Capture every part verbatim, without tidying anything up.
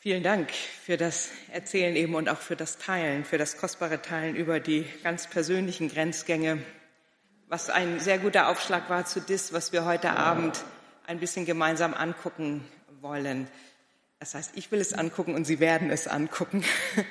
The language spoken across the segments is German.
Vielen Dank für das Erzählen eben und auch für das Teilen, für das kostbare Teilen über die ganz persönlichen Grenzgänge, was ein sehr guter Aufschlag war zu das, was wir heute Abend ein bisschen gemeinsam angucken wollen. Das heißt, ich will es angucken und Sie werden es angucken.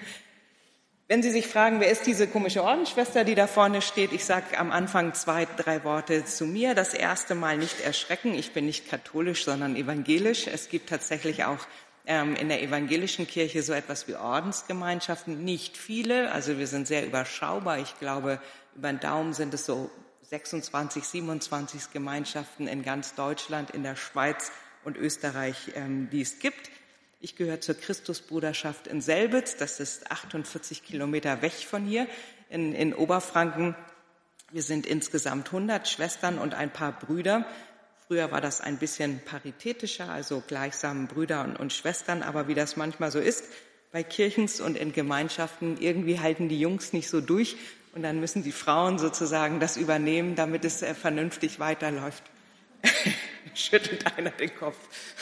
Wenn Sie sich fragen, wer ist diese komische Ordensschwester, die da vorne steht, ich sage am Anfang zwei, drei Worte zu mir. Das erste Mal nicht erschrecken, ich bin nicht katholisch, sondern evangelisch. Es gibt tatsächlich auch ähm, in der evangelischen Kirche so etwas wie Ordensgemeinschaften. Nicht viele, also wir sind sehr überschaubar. Ich glaube, über den Daumen sind es so sechsundzwanzig, siebenundzwanzig Gemeinschaften in ganz Deutschland, in der Schweiz und Österreich, ähm, die es gibt. Ich gehöre zur Christusbruderschaft in Selbitz, das ist achtundvierzig Kilometer weg von hier in, in Oberfranken. Wir sind insgesamt hundert Schwestern und ein paar Brüder. Früher war das ein bisschen paritätischer, also gleichsam Brüder und, und Schwestern, aber wie das manchmal so ist, bei Kirchens und in Gemeinschaften, irgendwie halten die Jungs nicht so durch und dann müssen die Frauen sozusagen das übernehmen, damit es äh, vernünftig weiterläuft. Schüttelt einer den Kopf.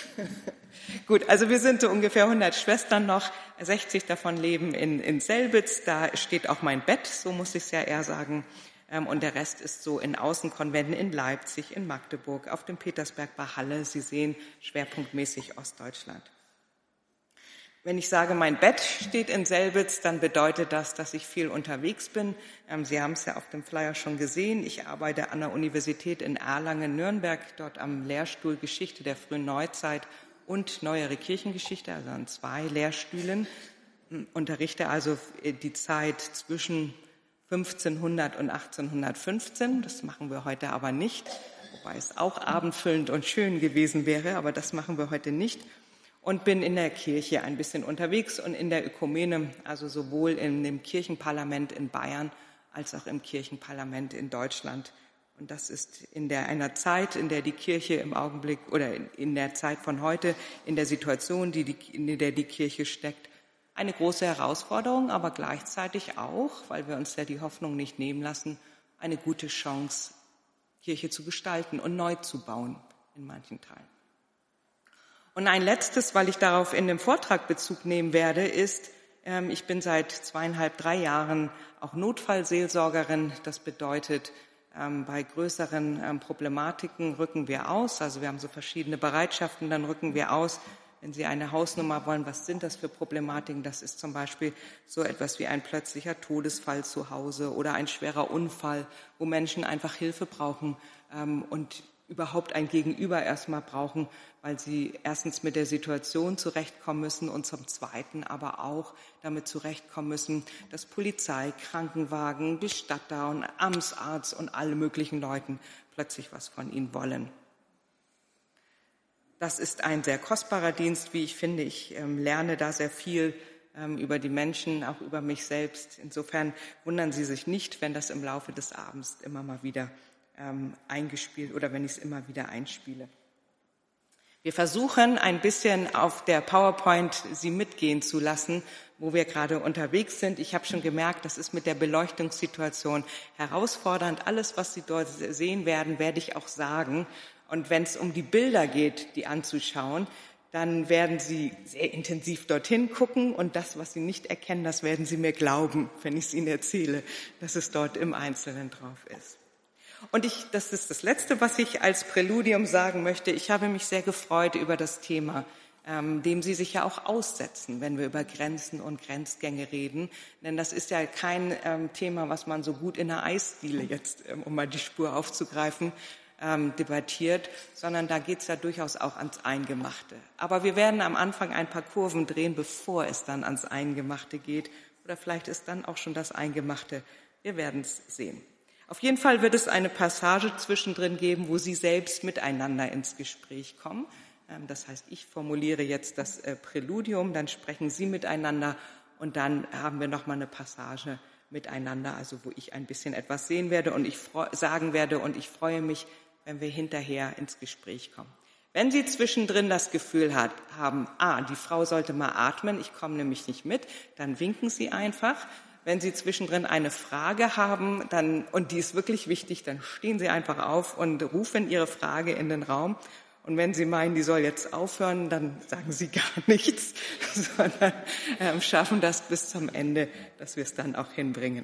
Gut, also wir sind so ungefähr hundert Schwestern noch, sechzig davon leben in, in Selbitz, da steht auch mein Bett, so muss ich es ja eher sagen, und der Rest ist so in Außenkonventen in Leipzig, in Magdeburg, auf dem Petersberg bei Halle, Sie sehen schwerpunktmäßig Ostdeutschland. Wenn ich sage, mein Bett steht in Selbitz, dann bedeutet das, dass ich viel unterwegs bin. Sie haben es ja auf dem Flyer schon gesehen. Ich arbeite an der Universität in Erlangen-Nürnberg, dort am Lehrstuhl Geschichte der frühen Neuzeit und Neuere Kirchengeschichte, also an zwei Lehrstühlen. Unterrichte also die Zeit zwischen fünfzehnhundert und achtzehnhundertfünfzehn. Das machen wir heute aber nicht, wobei es auch abendfüllend und schön gewesen wäre, aber das machen wir heute nicht. Und bin in der Kirche ein bisschen unterwegs und in der Ökumene, also sowohl in dem Kirchenparlament in Bayern als auch im Kirchenparlament in Deutschland. Und das ist in der, einer Zeit, in der die Kirche im Augenblick oder in, in der Zeit von heute, in der Situation, die die, in der die Kirche steckt, eine große Herausforderung, aber gleichzeitig auch, weil wir uns ja die Hoffnung nicht nehmen lassen, eine gute Chance, Kirche zu gestalten und neu zu bauen in manchen Teilen. Und ein letztes, weil ich darauf in dem Vortrag Bezug nehmen werde, ist, ähm, ich bin seit zweieinhalb, drei Jahren auch Notfallseelsorgerin. Das bedeutet, ähm, bei größeren ähm, Problematiken rücken wir aus. Also wir haben so verschiedene Bereitschaften, dann rücken wir aus. Wenn Sie eine Hausnummer wollen, was sind das für Problematiken? Das ist zum Beispiel so etwas wie ein plötzlicher Todesfall zu Hause oder ein schwerer Unfall, wo Menschen einfach Hilfe brauchen ähm, und überhaupt ein Gegenüber erstmal brauchen, weil sie erstens mit der Situation zurechtkommen müssen und zum Zweiten aber auch damit zurechtkommen müssen, dass Polizei, Krankenwagen, Bestatter und Amtsarzt und alle möglichen Leuten plötzlich was von ihnen wollen. Das ist ein sehr kostbarer Dienst, wie ich finde. Ich ähm, lerne da sehr viel ähm, über die Menschen, auch über mich selbst. Insofern wundern Sie sich nicht, wenn das im Laufe des Abends immer mal wieder ähm, eingespielt oder wenn ich es immer wieder einspiele. Wir versuchen ein bisschen auf der PowerPoint Sie mitgehen zu lassen, wo wir gerade unterwegs sind. Ich habe schon gemerkt, das ist mit der Beleuchtungssituation herausfordernd. Alles, was Sie dort sehen werden, werde ich auch sagen. Und wenn es um die Bilder geht, die anzuschauen, dann werden Sie sehr intensiv dorthin gucken und das, was Sie nicht erkennen, das werden Sie mir glauben, wenn ich es Ihnen erzähle, dass es dort im Einzelnen drauf ist. Und ich, das ist das Letzte, was ich als Präludium sagen möchte. Ich habe mich sehr gefreut über das Thema, ähm, dem Sie sich ja auch aussetzen, wenn wir über Grenzen und Grenzgänge reden. Denn das ist ja kein ähm, Thema, was man so gut in der Eisdiele jetzt, ähm, um mal die Spur aufzugreifen, ähm, debattiert, sondern da geht es ja durchaus auch ans Eingemachte. Aber wir werden am Anfang ein paar Kurven drehen, bevor es dann ans Eingemachte geht. Oder vielleicht ist dann auch schon das Eingemachte. Wir werden es sehen. Auf jeden Fall wird es eine Passage zwischendrin geben, wo Sie selbst miteinander ins Gespräch kommen. Das heißt, ich formuliere jetzt das Präludium, dann sprechen Sie miteinander und dann haben wir noch mal eine Passage miteinander, also wo ich ein bisschen etwas sehen werde und ich sagen werde und ich freue mich, wenn wir hinterher ins Gespräch kommen. Wenn Sie zwischendrin das Gefühl hat, haben, ah, die Frau sollte mal atmen, ich komme nämlich nicht mit, dann winken Sie einfach. Wenn Sie zwischendrin eine Frage haben, dann, und die ist wirklich wichtig, dann stehen Sie einfach auf und rufen Ihre Frage in den Raum. Und wenn Sie meinen, die soll jetzt aufhören, dann sagen Sie gar nichts, sondern äh, schaffen das bis zum Ende, dass wir es dann auch hinbringen.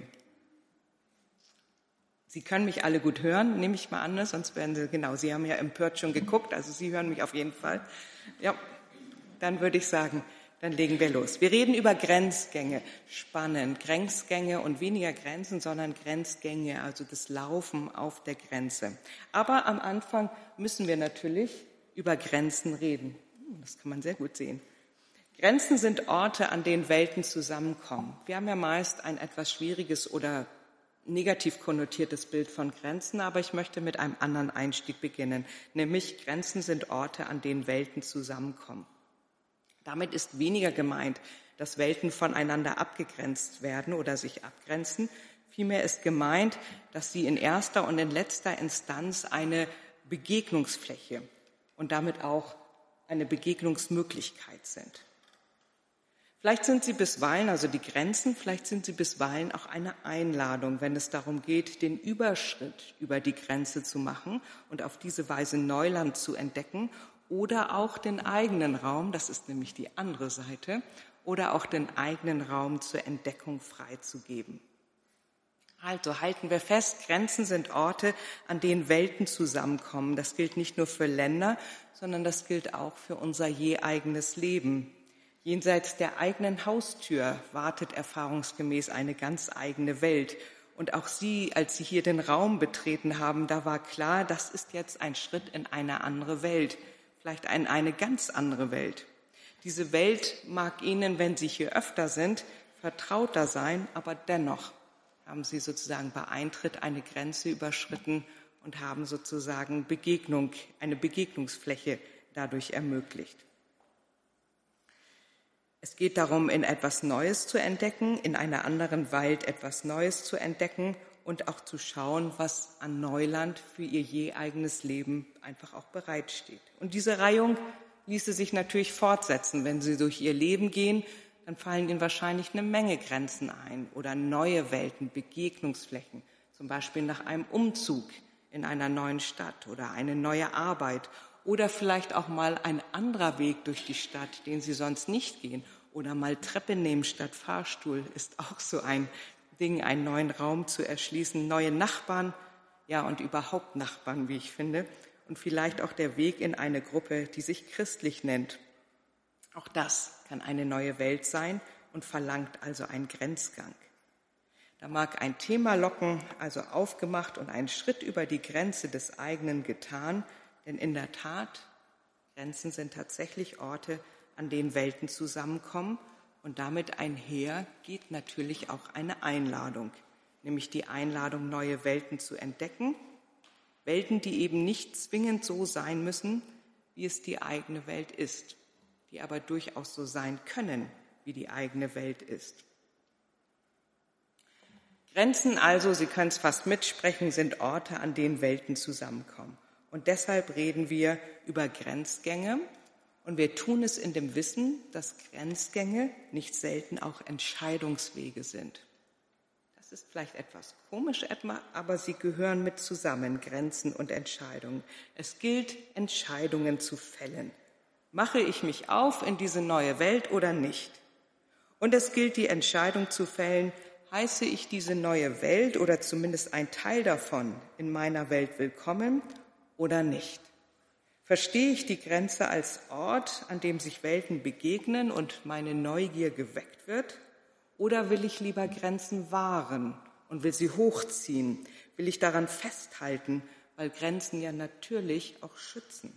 Sie können mich alle gut hören, nehme ich mal an, sonst werden Sie, genau, Sie haben ja empört schon geguckt, also Sie hören mich auf jeden Fall. Ja, dann würde ich sagen, dann legen wir los. Wir reden über Grenzgänge, spannend, Grenzgänge und weniger Grenzen, sondern Grenzgänge, also das Laufen auf der Grenze. Aber am Anfang müssen wir natürlich über Grenzen reden. Das kann man sehr gut sehen. Grenzen sind Orte, an denen Welten zusammenkommen. Wir haben ja meist ein etwas schwieriges oder negativ konnotiertes Bild von Grenzen, aber ich möchte mit einem anderen Einstieg beginnen, nämlich Grenzen sind Orte, an denen Welten zusammenkommen. Damit ist weniger gemeint, dass Welten voneinander abgegrenzt werden oder sich abgrenzen. Vielmehr ist gemeint, dass sie in erster und in letzter Instanz eine Begegnungsfläche und damit auch eine Begegnungsmöglichkeit sind. Vielleicht sind sie bisweilen, also die Grenzen, vielleicht sind sie bisweilen auch eine Einladung, wenn es darum geht, den Überschritt über die Grenze zu machen und auf diese Weise Neuland zu entdecken oder auch den eigenen Raum, das ist nämlich die andere Seite, oder auch den eigenen Raum zur Entdeckung freizugeben. Also halten wir fest, Grenzen sind Orte, an denen Welten zusammenkommen. Das gilt nicht nur für Länder, sondern das gilt auch für unser je eigenes Leben. Jenseits der eigenen Haustür wartet erfahrungsgemäß eine ganz eigene Welt. Und auch Sie, als Sie hier den Raum betreten haben, da war klar, das ist jetzt ein Schritt in eine andere Welt, vielleicht in eine ganz andere Welt. Diese Welt mag Ihnen, wenn Sie hier öfter sind, vertrauter sein, aber dennoch haben Sie sozusagen bei Eintritt eine Grenze überschritten und haben sozusagen Begegnung, eine Begegnungsfläche dadurch ermöglicht. Es geht darum, in etwas Neues zu entdecken, in einer anderen Welt etwas Neues zu entdecken und auch zu schauen, was an Neuland für ihr je eigenes Leben einfach auch bereitsteht. Und diese Reihung ließe sich natürlich fortsetzen. Wenn Sie durch Ihr Leben gehen, dann fallen Ihnen wahrscheinlich eine Menge Grenzen ein oder neue Welten, Begegnungsflächen, zum Beispiel nach einem Umzug in einer neuen Stadt oder eine neue Arbeit oder vielleicht auch mal ein anderer Weg durch die Stadt, den Sie sonst nicht gehen. Oder mal Treppe nehmen statt Fahrstuhl ist auch so ein Ding, einen neuen Raum zu erschließen, neue Nachbarn, ja und überhaupt Nachbarn, wie ich finde. Und vielleicht auch der Weg in eine Gruppe, die sich christlich nennt. Auch das kann eine neue Welt sein und verlangt also einen Grenzgang. Da mag ein Thema locken, also aufgemacht und einen Schritt über die Grenze des eigenen getan, denn in der Tat, Grenzen sind tatsächlich Orte, an denen Welten zusammenkommen und damit einher geht natürlich auch eine Einladung, nämlich die Einladung, neue Welten zu entdecken, Welten, die eben nicht zwingend so sein müssen, wie es die eigene Welt ist, die aber durchaus so sein können, wie die eigene Welt ist. Grenzen also, Sie können es fast mitsprechen, sind Orte, an denen Welten zusammenkommen. Und deshalb reden wir über Grenzgänge. Und wir tun es in dem Wissen, dass Grenzgänge nicht selten auch Entscheidungswege sind. Das ist vielleicht etwas komisch, aber sie gehören mit zusammen, Grenzen und Entscheidungen. Es gilt, Entscheidungen zu fällen. Mache ich mich auf in diese neue Welt oder nicht? Und es gilt, die Entscheidung zu fällen, heiße ich diese neue Welt oder zumindest ein Teil davon in meiner Welt willkommen oder nicht? Verstehe ich die Grenze als Ort, an dem sich Welten begegnen und meine Neugier geweckt wird? Oder will ich lieber Grenzen wahren und will sie hochziehen? Will ich daran festhalten, weil Grenzen ja natürlich auch schützen?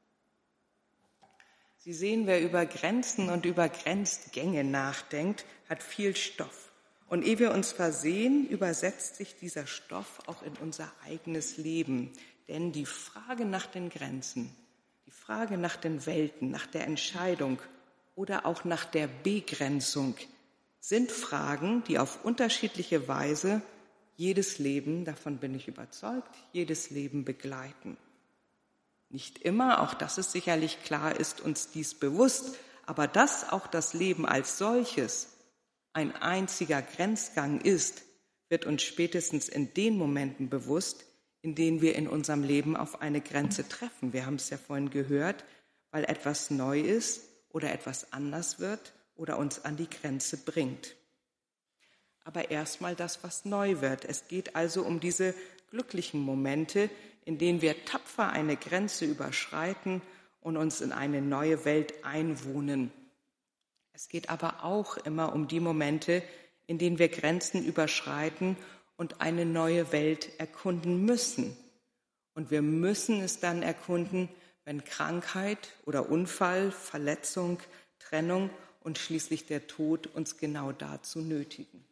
Sie sehen, wer über Grenzen und über Grenzgänge nachdenkt, hat viel Stoff. Und ehe wir uns versehen, übersetzt sich dieser Stoff auch in unser eigenes Leben. Denn die Frage nach den Grenzen, die Frage nach den Welten, nach der Entscheidung oder auch nach der Begrenzung sind Fragen, die auf unterschiedliche Weise jedes Leben, davon bin ich überzeugt, jedes Leben begleiten. Nicht immer, auch das ist sicherlich klar, ist uns dies bewusst, aber dass auch das Leben als solches ein einziger Grenzgang ist, wird uns spätestens in den Momenten bewusst, in denen wir in unserem Leben auf eine Grenze treffen. Wir haben es ja vorhin gehört, weil etwas neu ist oder etwas anders wird oder uns an die Grenze bringt. Aber erstmal das, was neu wird. Es geht also um diese glücklichen Momente, in denen wir tapfer eine Grenze überschreiten und uns in eine neue Welt einwohnen. Es geht aber auch immer um die Momente, in denen wir Grenzen überschreiten und eine neue Welt erkunden müssen. Und wir müssen es dann erkunden, wenn Krankheit oder Unfall, Verletzung, Trennung und schließlich der Tod uns genau dazu nötigen.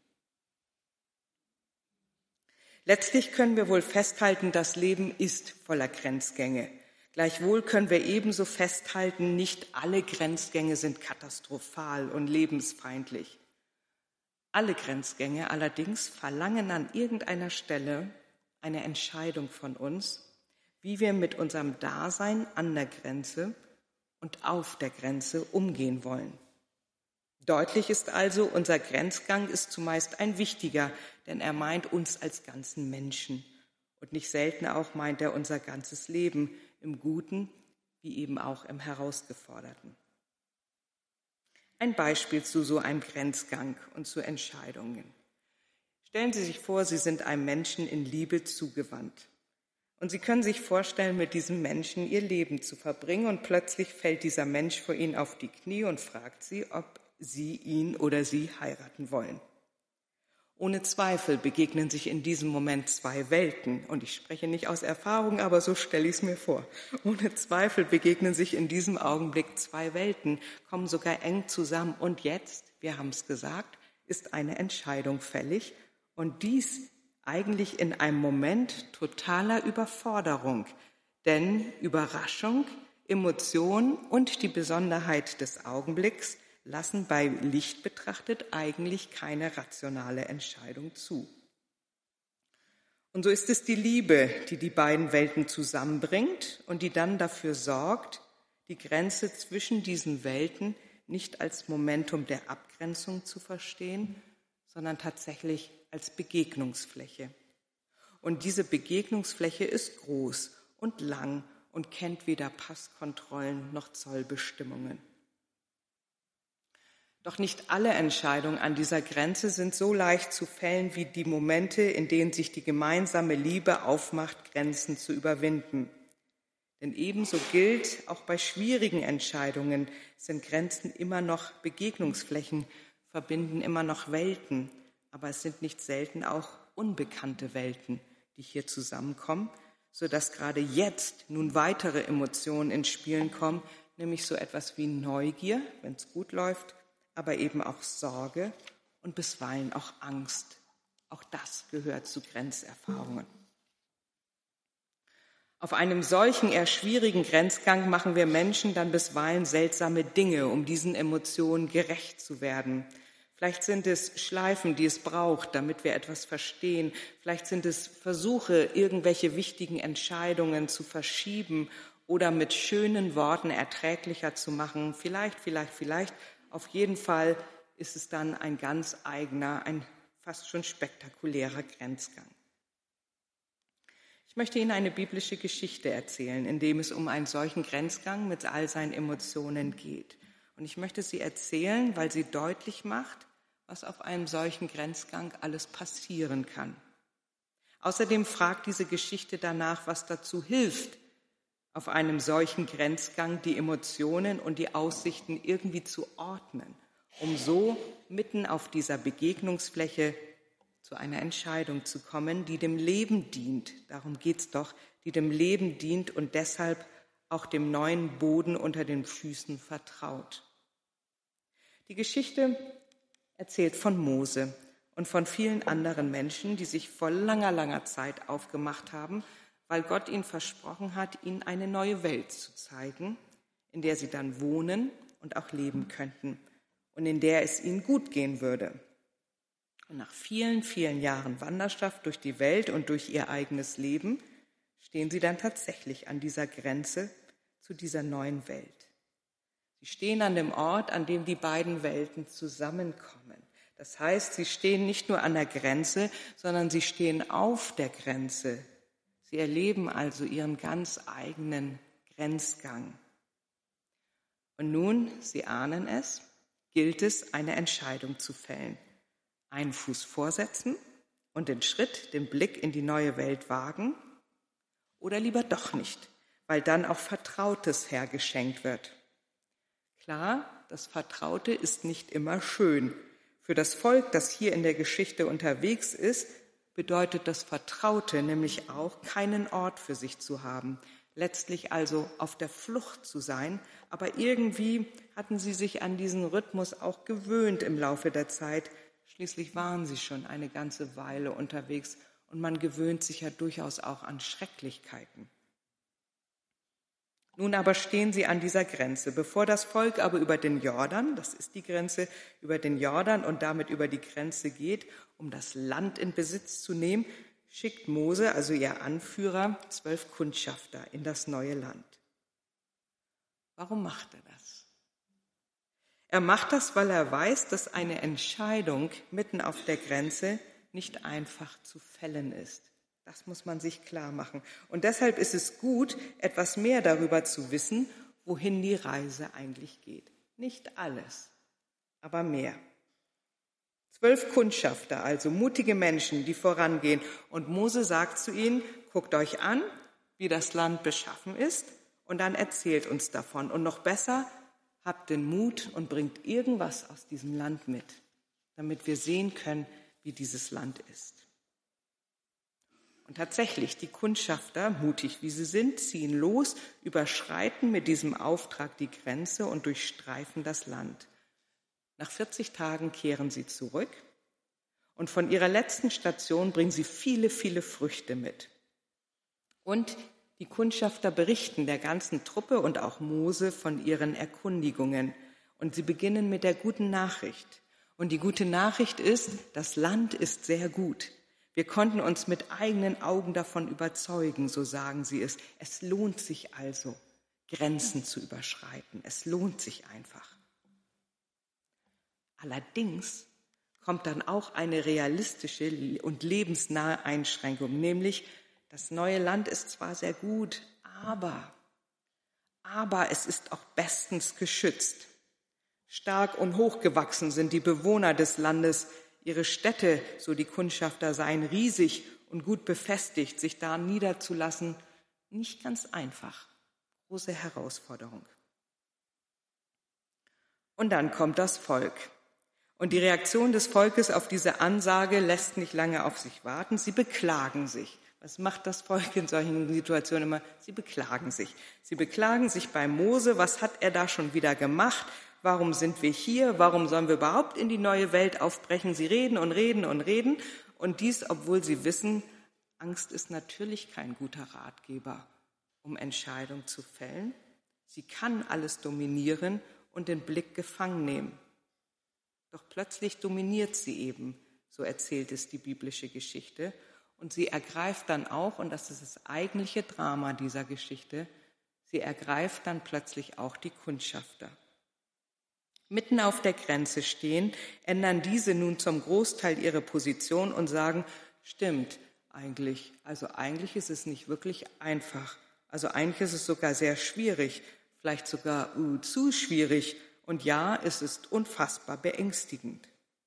Letztlich können wir wohl festhalten, das Leben ist voller Grenzgänge. Gleichwohl können wir ebenso festhalten, nicht alle Grenzgänge sind katastrophal und lebensfeindlich. Alle Grenzgänge allerdings verlangen an irgendeiner Stelle eine Entscheidung von uns, wie wir mit unserem Dasein an der Grenze und auf der Grenze umgehen wollen. Deutlich ist also, unser Grenzgang ist zumeist ein wichtiger, denn er meint uns als ganzen Menschen. Und nicht selten auch meint er unser ganzes Leben, im Guten wie eben auch im Herausgeforderten. Ein Beispiel zu so einem Grenzgang und zu Entscheidungen. Stellen Sie sich vor, Sie sind einem Menschen in Liebe zugewandt. Und Sie können sich vorstellen, mit diesem Menschen Ihr Leben zu verbringen. Und plötzlich fällt dieser Mensch vor Ihnen auf die Knie und fragt Sie, ob Sie ihn oder sie heiraten wollen. Ohne Zweifel begegnen sich in diesem Moment zwei Welten. Und ich spreche nicht aus Erfahrung, aber so stelle ich es mir vor. Ohne Zweifel begegnen sich in diesem Augenblick zwei Welten, kommen sogar eng zusammen. Und jetzt, wir haben es gesagt, ist eine Entscheidung fällig. Und dies eigentlich in einem Moment totaler Überforderung. Denn Überraschung, Emotion und die Besonderheit des Augenblicks lassen bei Licht betrachtet eigentlich keine rationale Entscheidung zu. Und so ist es die Liebe, die die beiden Welten zusammenbringt und die dann dafür sorgt, die Grenze zwischen diesen Welten nicht als Momentum der Abgrenzung zu verstehen, sondern tatsächlich als Begegnungsfläche. Und diese Begegnungsfläche ist groß und lang und kennt weder Passkontrollen noch Zollbestimmungen. Doch nicht alle Entscheidungen an dieser Grenze sind so leicht zu fällen wie die Momente, in denen sich die gemeinsame Liebe aufmacht, Grenzen zu überwinden. Denn ebenso gilt, auch bei schwierigen Entscheidungen sind Grenzen immer noch Begegnungsflächen, verbinden immer noch Welten, aber es sind nicht selten auch unbekannte Welten, die hier zusammenkommen, sodass gerade jetzt nun weitere Emotionen ins Spielen kommen, nämlich so etwas wie Neugier, wenn es gut läuft, aber eben auch Sorge und bisweilen auch Angst. Auch das gehört zu Grenzerfahrungen. Auf einem solchen eher schwierigen Grenzgang machen wir Menschen dann bisweilen seltsame Dinge, um diesen Emotionen gerecht zu werden. Vielleicht sind es Schleifen, die es braucht, damit wir etwas verstehen. Vielleicht sind es Versuche, irgendwelche wichtigen Entscheidungen zu verschieben oder mit schönen Worten erträglicher zu machen. Vielleicht, vielleicht, vielleicht. Auf jeden Fall ist es dann ein ganz eigener, ein fast schon spektakulärer Grenzgang. Ich möchte Ihnen eine biblische Geschichte erzählen, in dem es um einen solchen Grenzgang mit all seinen Emotionen geht. Und ich möchte sie erzählen, weil sie deutlich macht, was auf einem solchen Grenzgang alles passieren kann. Außerdem fragt diese Geschichte danach, was dazu hilft, auf einem solchen Grenzgang die Emotionen und die Aussichten irgendwie zu ordnen, um so mitten auf dieser Begegnungsfläche zu einer Entscheidung zu kommen, die dem Leben dient. Darum geht's doch, die dem Leben dient und deshalb auch dem neuen Boden unter den Füßen vertraut. Die Geschichte erzählt von Mose und von vielen anderen Menschen, die sich vor langer, langer Zeit aufgemacht haben, weil Gott ihnen versprochen hat, ihnen eine neue Welt zu zeigen, in der sie dann wohnen und auch leben könnten und in der es ihnen gut gehen würde. Und nach vielen, vielen Jahren Wanderschaft durch die Welt und durch ihr eigenes Leben stehen sie dann tatsächlich an dieser Grenze zu dieser neuen Welt. Sie stehen an dem Ort, an dem die beiden Welten zusammenkommen. Das heißt, sie stehen nicht nur an der Grenze, sondern sie stehen auf der Grenze. Sie erleben also ihren ganz eigenen Grenzgang. Und nun, Sie ahnen es, gilt es, eine Entscheidung zu fällen. Einen Fuß vorsetzen und den Schritt, den Blick in die neue Welt wagen oder lieber doch nicht, weil dann auch Vertrautes hergeschenkt wird. Klar, das Vertraute ist nicht immer schön. Für das Volk, das hier in der Geschichte unterwegs ist, bedeutet das Vertraute nämlich auch, keinen Ort für sich zu haben, letztlich also auf der Flucht zu sein. Aber irgendwie hatten sie sich an diesen Rhythmus auch gewöhnt im Laufe der Zeit. Schließlich waren sie schon eine ganze Weile unterwegs und man gewöhnt sich ja durchaus auch an Schrecklichkeiten. Nun aber stehen sie an dieser Grenze. Bevor das Volk aber über den Jordan, das ist die Grenze, über den Jordan und damit über die Grenze geht, um das Land in Besitz zu nehmen, schickt Mose, also ihr Anführer, zwölf Kundschafter in das neue Land. Warum macht er das? Er macht das, weil er weiß, dass eine Entscheidung mitten auf der Grenze nicht einfach zu fällen ist. Das muss man sich klar machen. Und deshalb ist es gut, etwas mehr darüber zu wissen, wohin die Reise eigentlich geht. Nicht alles, aber mehr. Zwölf Kundschafter, also mutige Menschen, die vorangehen. Und Mose sagt zu ihnen, guckt euch an, wie das Land beschaffen ist, und dann erzählt uns davon. Und noch besser, habt den Mut und bringt irgendwas aus diesem Land mit, damit wir sehen können, wie dieses Land ist. Und tatsächlich, die Kundschafter, mutig wie sie sind, ziehen los, überschreiten mit diesem Auftrag die Grenze und durchstreifen das Land. Nach vierzig Tagen kehren sie zurück und von ihrer letzten Station bringen sie viele, viele Früchte mit. Und die Kundschafter berichten der ganzen Truppe und auch Mose von ihren Erkundigungen. Und sie beginnen mit der guten Nachricht. Und die gute Nachricht ist, das Land ist sehr gut. Wir konnten uns mit eigenen Augen davon überzeugen, so sagen sie es. Es lohnt sich also, Grenzen zu überschreiten. Es lohnt sich einfach. Allerdings kommt dann auch eine realistische und lebensnahe Einschränkung, nämlich das neue Land ist zwar sehr gut, aber, aber es ist auch bestens geschützt. Stark und hochgewachsen sind die Bewohner des Landes. Ihre Städte, so die Kundschafter, seien riesig und gut befestigt. Sich da niederzulassen, nicht ganz einfach. Große Herausforderung. Und dann kommt das Volk. Und die Reaktion des Volkes auf diese Ansage lässt nicht lange auf sich warten. Sie beklagen sich. Was macht das Volk in solchen Situationen immer? Sie beklagen sich. Sie beklagen sich bei Mose. Was hat er da schon wieder gemacht? Warum sind wir hier? Warum sollen wir überhaupt in die neue Welt aufbrechen? Sie reden und reden und reden. Und dies, obwohl sie wissen, Angst ist natürlich kein guter Ratgeber, um Entscheidungen zu fällen. Sie kann alles dominieren und den Blick gefangen nehmen. Doch plötzlich dominiert sie eben, so erzählt es die biblische Geschichte. Und sie ergreift dann auch, und das ist das eigentliche Drama dieser Geschichte, sie ergreift dann plötzlich auch die Kundschafter. Mitten auf der Grenze stehen, ändern diese nun zum Großteil ihre Position und sagen, stimmt eigentlich, also eigentlich ist es nicht wirklich einfach. Also eigentlich ist es sogar sehr schwierig, vielleicht sogar uh, zu schwierig. Und ja, es ist unfassbar beängstigend.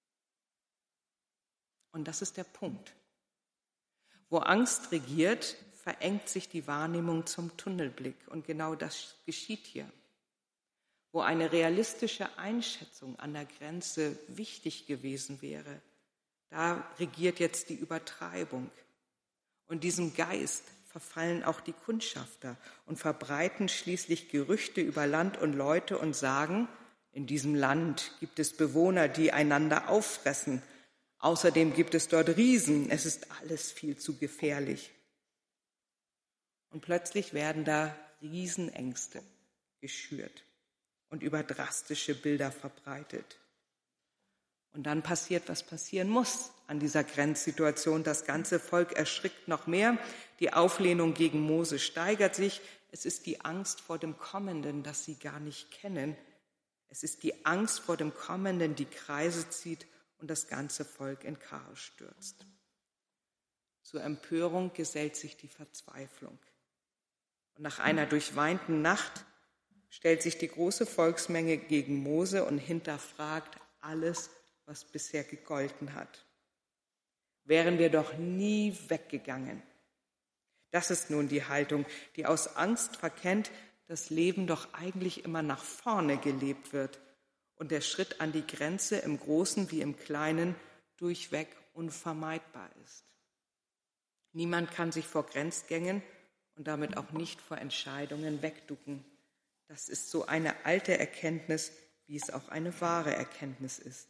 Und das ist der Punkt. Wo Angst regiert, verengt sich die Wahrnehmung zum Tunnelblick. Und genau das geschieht hier. Wo eine realistische Einschätzung an der Grenze wichtig gewesen wäre, da regiert jetzt die Übertreibung. Und diesem Geist verfallen auch die Kundschafter und verbreiten schließlich Gerüchte über Land und Leute und sagen, in diesem Land gibt es Bewohner, die einander auffressen. Außerdem gibt es dort Riesen. Es ist alles viel zu gefährlich. Und plötzlich werden da Riesenängste geschürt und über drastische Bilder verbreitet. Und dann passiert, was passieren muss an dieser Grenzsituation. Das ganze Volk erschrickt noch mehr. Die Auflehnung gegen Mose steigert sich. Es ist die Angst vor dem Kommenden, das sie gar nicht kennen. Es ist die Angst vor dem Kommenden, die Kreise zieht und das ganze Volk in Chaos stürzt. Zur Empörung gesellt sich die Verzweiflung. Und nach einer durchweinten Nacht stellt sich die große Volksmenge gegen Mose und hinterfragt alles, was bisher gegolten hat. Wären wir doch nie weggegangen. Das ist nun die Haltung, die aus Angst verkennt, dass Leben doch eigentlich immer nach vorne gelebt wird und der Schritt an die Grenze im Großen wie im Kleinen durchweg unvermeidbar ist. Niemand kann sich vor Grenzgängen und damit auch nicht vor Entscheidungen wegducken. Das ist so eine alte Erkenntnis, wie es auch eine wahre Erkenntnis ist.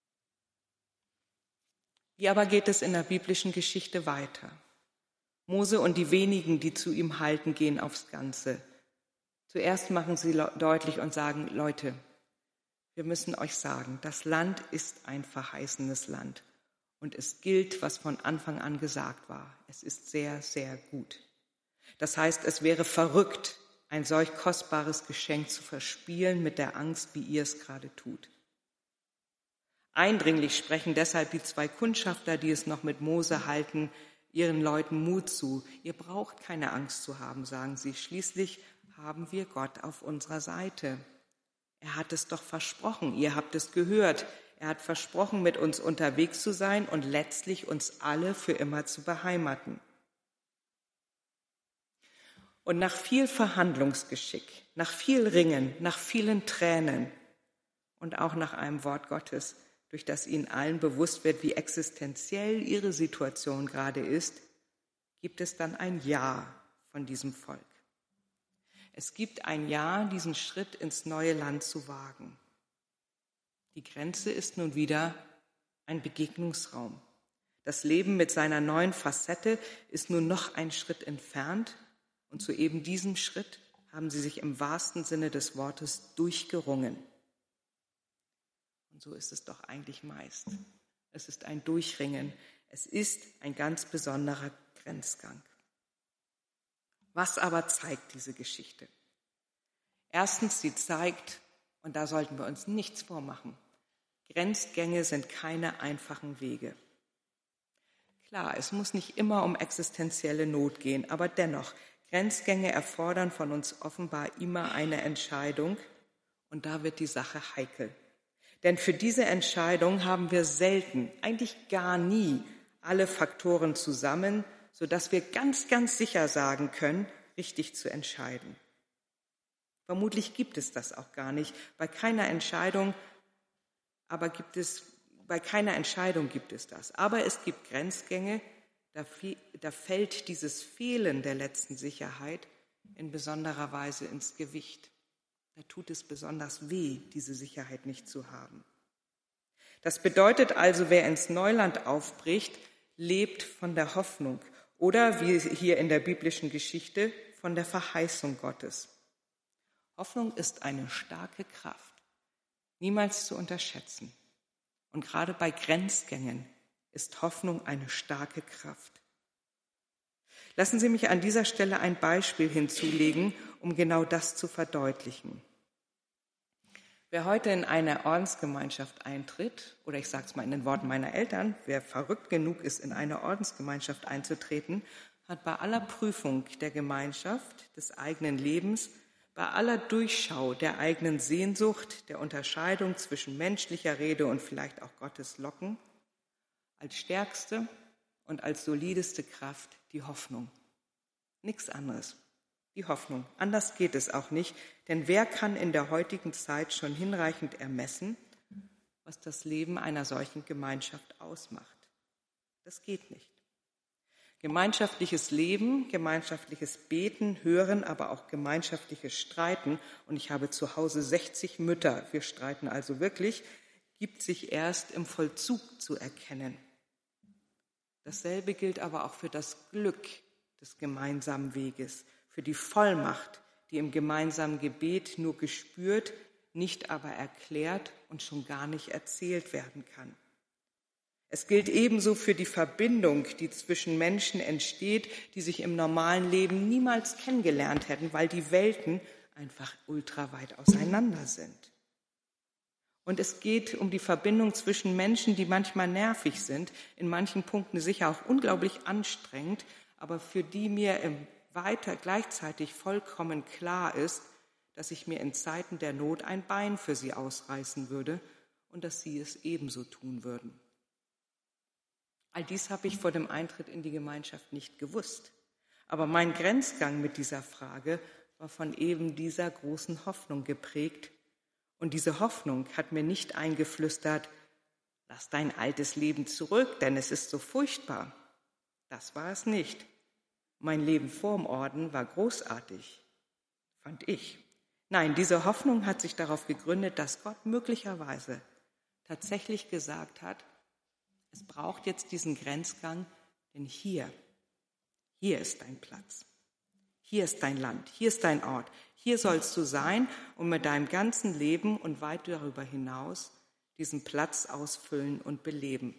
Wie aber geht es in der biblischen Geschichte weiter? Mose und die wenigen, die zu ihm halten, gehen aufs Ganze. Zuerst machen sie deutlich und sagen, Leute, wir müssen euch sagen, das Land ist ein verheißenes Land. Und es gilt, was von Anfang an gesagt war. Es ist sehr, sehr gut. Das heißt, es wäre verrückt, ein solch kostbares Geschenk zu verspielen mit der Angst, wie ihr es gerade tut. Eindringlich sprechen deshalb die zwei Kundschafter, die es noch mit Mose halten, ihren Leuten Mut zu. Ihr braucht keine Angst zu haben, sagen sie. Schließlich haben wir Gott auf unserer Seite. Er hat es doch versprochen, ihr habt es gehört. Er hat versprochen, mit uns unterwegs zu sein und letztlich uns alle für immer zu beheimaten. Und nach viel Verhandlungsgeschick, nach viel Ringen, nach vielen Tränen und auch nach einem Wort Gottes, durch das ihnen allen bewusst wird, wie existenziell ihre Situation gerade ist, gibt es dann ein Ja von diesem Volk. Es gibt ein Ja, diesen Schritt ins neue Land zu wagen. Die Grenze ist nun wieder ein Begegnungsraum. Das Leben mit seiner neuen Facette ist nun noch ein Schritt entfernt und zu eben diesem Schritt haben sie sich im wahrsten Sinne des Wortes durchgerungen. Und so ist es doch eigentlich meist. Es ist ein Durchringen. Es ist ein ganz besonderer Grenzgang. Was aber zeigt diese Geschichte? Erstens, sie zeigt, und da sollten wir uns nichts vormachen, Grenzgänge sind keine einfachen Wege. Klar, es muss nicht immer um existenzielle Not gehen, aber dennoch, Grenzgänge erfordern von uns offenbar immer eine Entscheidung und da wird die Sache heikel. Denn für diese Entscheidung haben wir selten, eigentlich gar nie, alle Faktoren zusammen, sodass wir ganz, ganz sicher sagen können, richtig zu entscheiden. Vermutlich gibt es das auch gar nicht. Bei keiner Entscheidung, aber gibt es, bei keiner Entscheidung gibt es das. Aber es gibt Grenzgänge, da, da fällt dieses Fehlen der letzten Sicherheit in besonderer Weise ins Gewicht. Da tut es besonders weh, diese Sicherheit nicht zu haben. Das bedeutet also, wer ins Neuland aufbricht, lebt von der Hoffnung oder, wie hier in der biblischen Geschichte, von der Verheißung Gottes. Hoffnung ist eine starke Kraft, niemals zu unterschätzen. Und gerade bei Grenzgängen ist Hoffnung eine starke Kraft. Lassen Sie mich an dieser Stelle ein Beispiel hinzulegen, um genau das zu verdeutlichen. Wer heute in eine Ordensgemeinschaft eintritt, oder ich sage es mal in den Worten meiner Eltern, wer verrückt genug ist, in eine Ordensgemeinschaft einzutreten, hat bei aller Prüfung der Gemeinschaft, des eigenen Lebens, bei aller Durchschau der eigenen Sehnsucht, der Unterscheidung zwischen menschlicher Rede und vielleicht auch Gottes Locken, als stärkste und als solideste Kraft die Hoffnung. Nichts anderes. Die Hoffnung. Anders geht es auch nicht, denn wer kann in der heutigen Zeit schon hinreichend ermessen, was das Leben einer solchen Gemeinschaft ausmacht? Das geht nicht. Gemeinschaftliches Leben, gemeinschaftliches Beten, Hören, aber auch gemeinschaftliches Streiten, und ich habe zu Hause sechzig Mütter, wir streiten also wirklich, gibt sich erst im Vollzug zu erkennen. Dasselbe gilt aber auch für das Glück des gemeinsamen Weges, für die Vollmacht, die im gemeinsamen Gebet nur gespürt, nicht aber erklärt und schon gar nicht erzählt werden kann. Es gilt ebenso für die Verbindung, die zwischen Menschen entsteht, die sich im normalen Leben niemals kennengelernt hätten, weil die Welten einfach ultraweit auseinander sind. Und es geht um die Verbindung zwischen Menschen, die manchmal nervig sind, in manchen Punkten sicher auch unglaublich anstrengend, aber für die mir im weiter gleichzeitig vollkommen klar ist, dass ich mir in Zeiten der Not ein Bein für sie ausreißen würde und dass sie es ebenso tun würden. All dies habe ich vor dem Eintritt in die Gemeinschaft nicht gewusst. Aber mein Grenzgang mit dieser Frage war von eben dieser großen Hoffnung geprägt. Und diese Hoffnung hat mir nicht eingeflüstert, lass dein altes Leben zurück, denn es ist so furchtbar. Das war es nicht. Mein Leben vorm Orden war großartig, fand ich. Nein, diese Hoffnung hat sich darauf gegründet, dass Gott möglicherweise tatsächlich gesagt hat, es braucht jetzt diesen Grenzgang, denn hier, hier ist dein Platz. Hier ist dein Land, hier ist dein Ort. Hier sollst du sein und mit deinem ganzen Leben und weit darüber hinaus diesen Platz ausfüllen und beleben.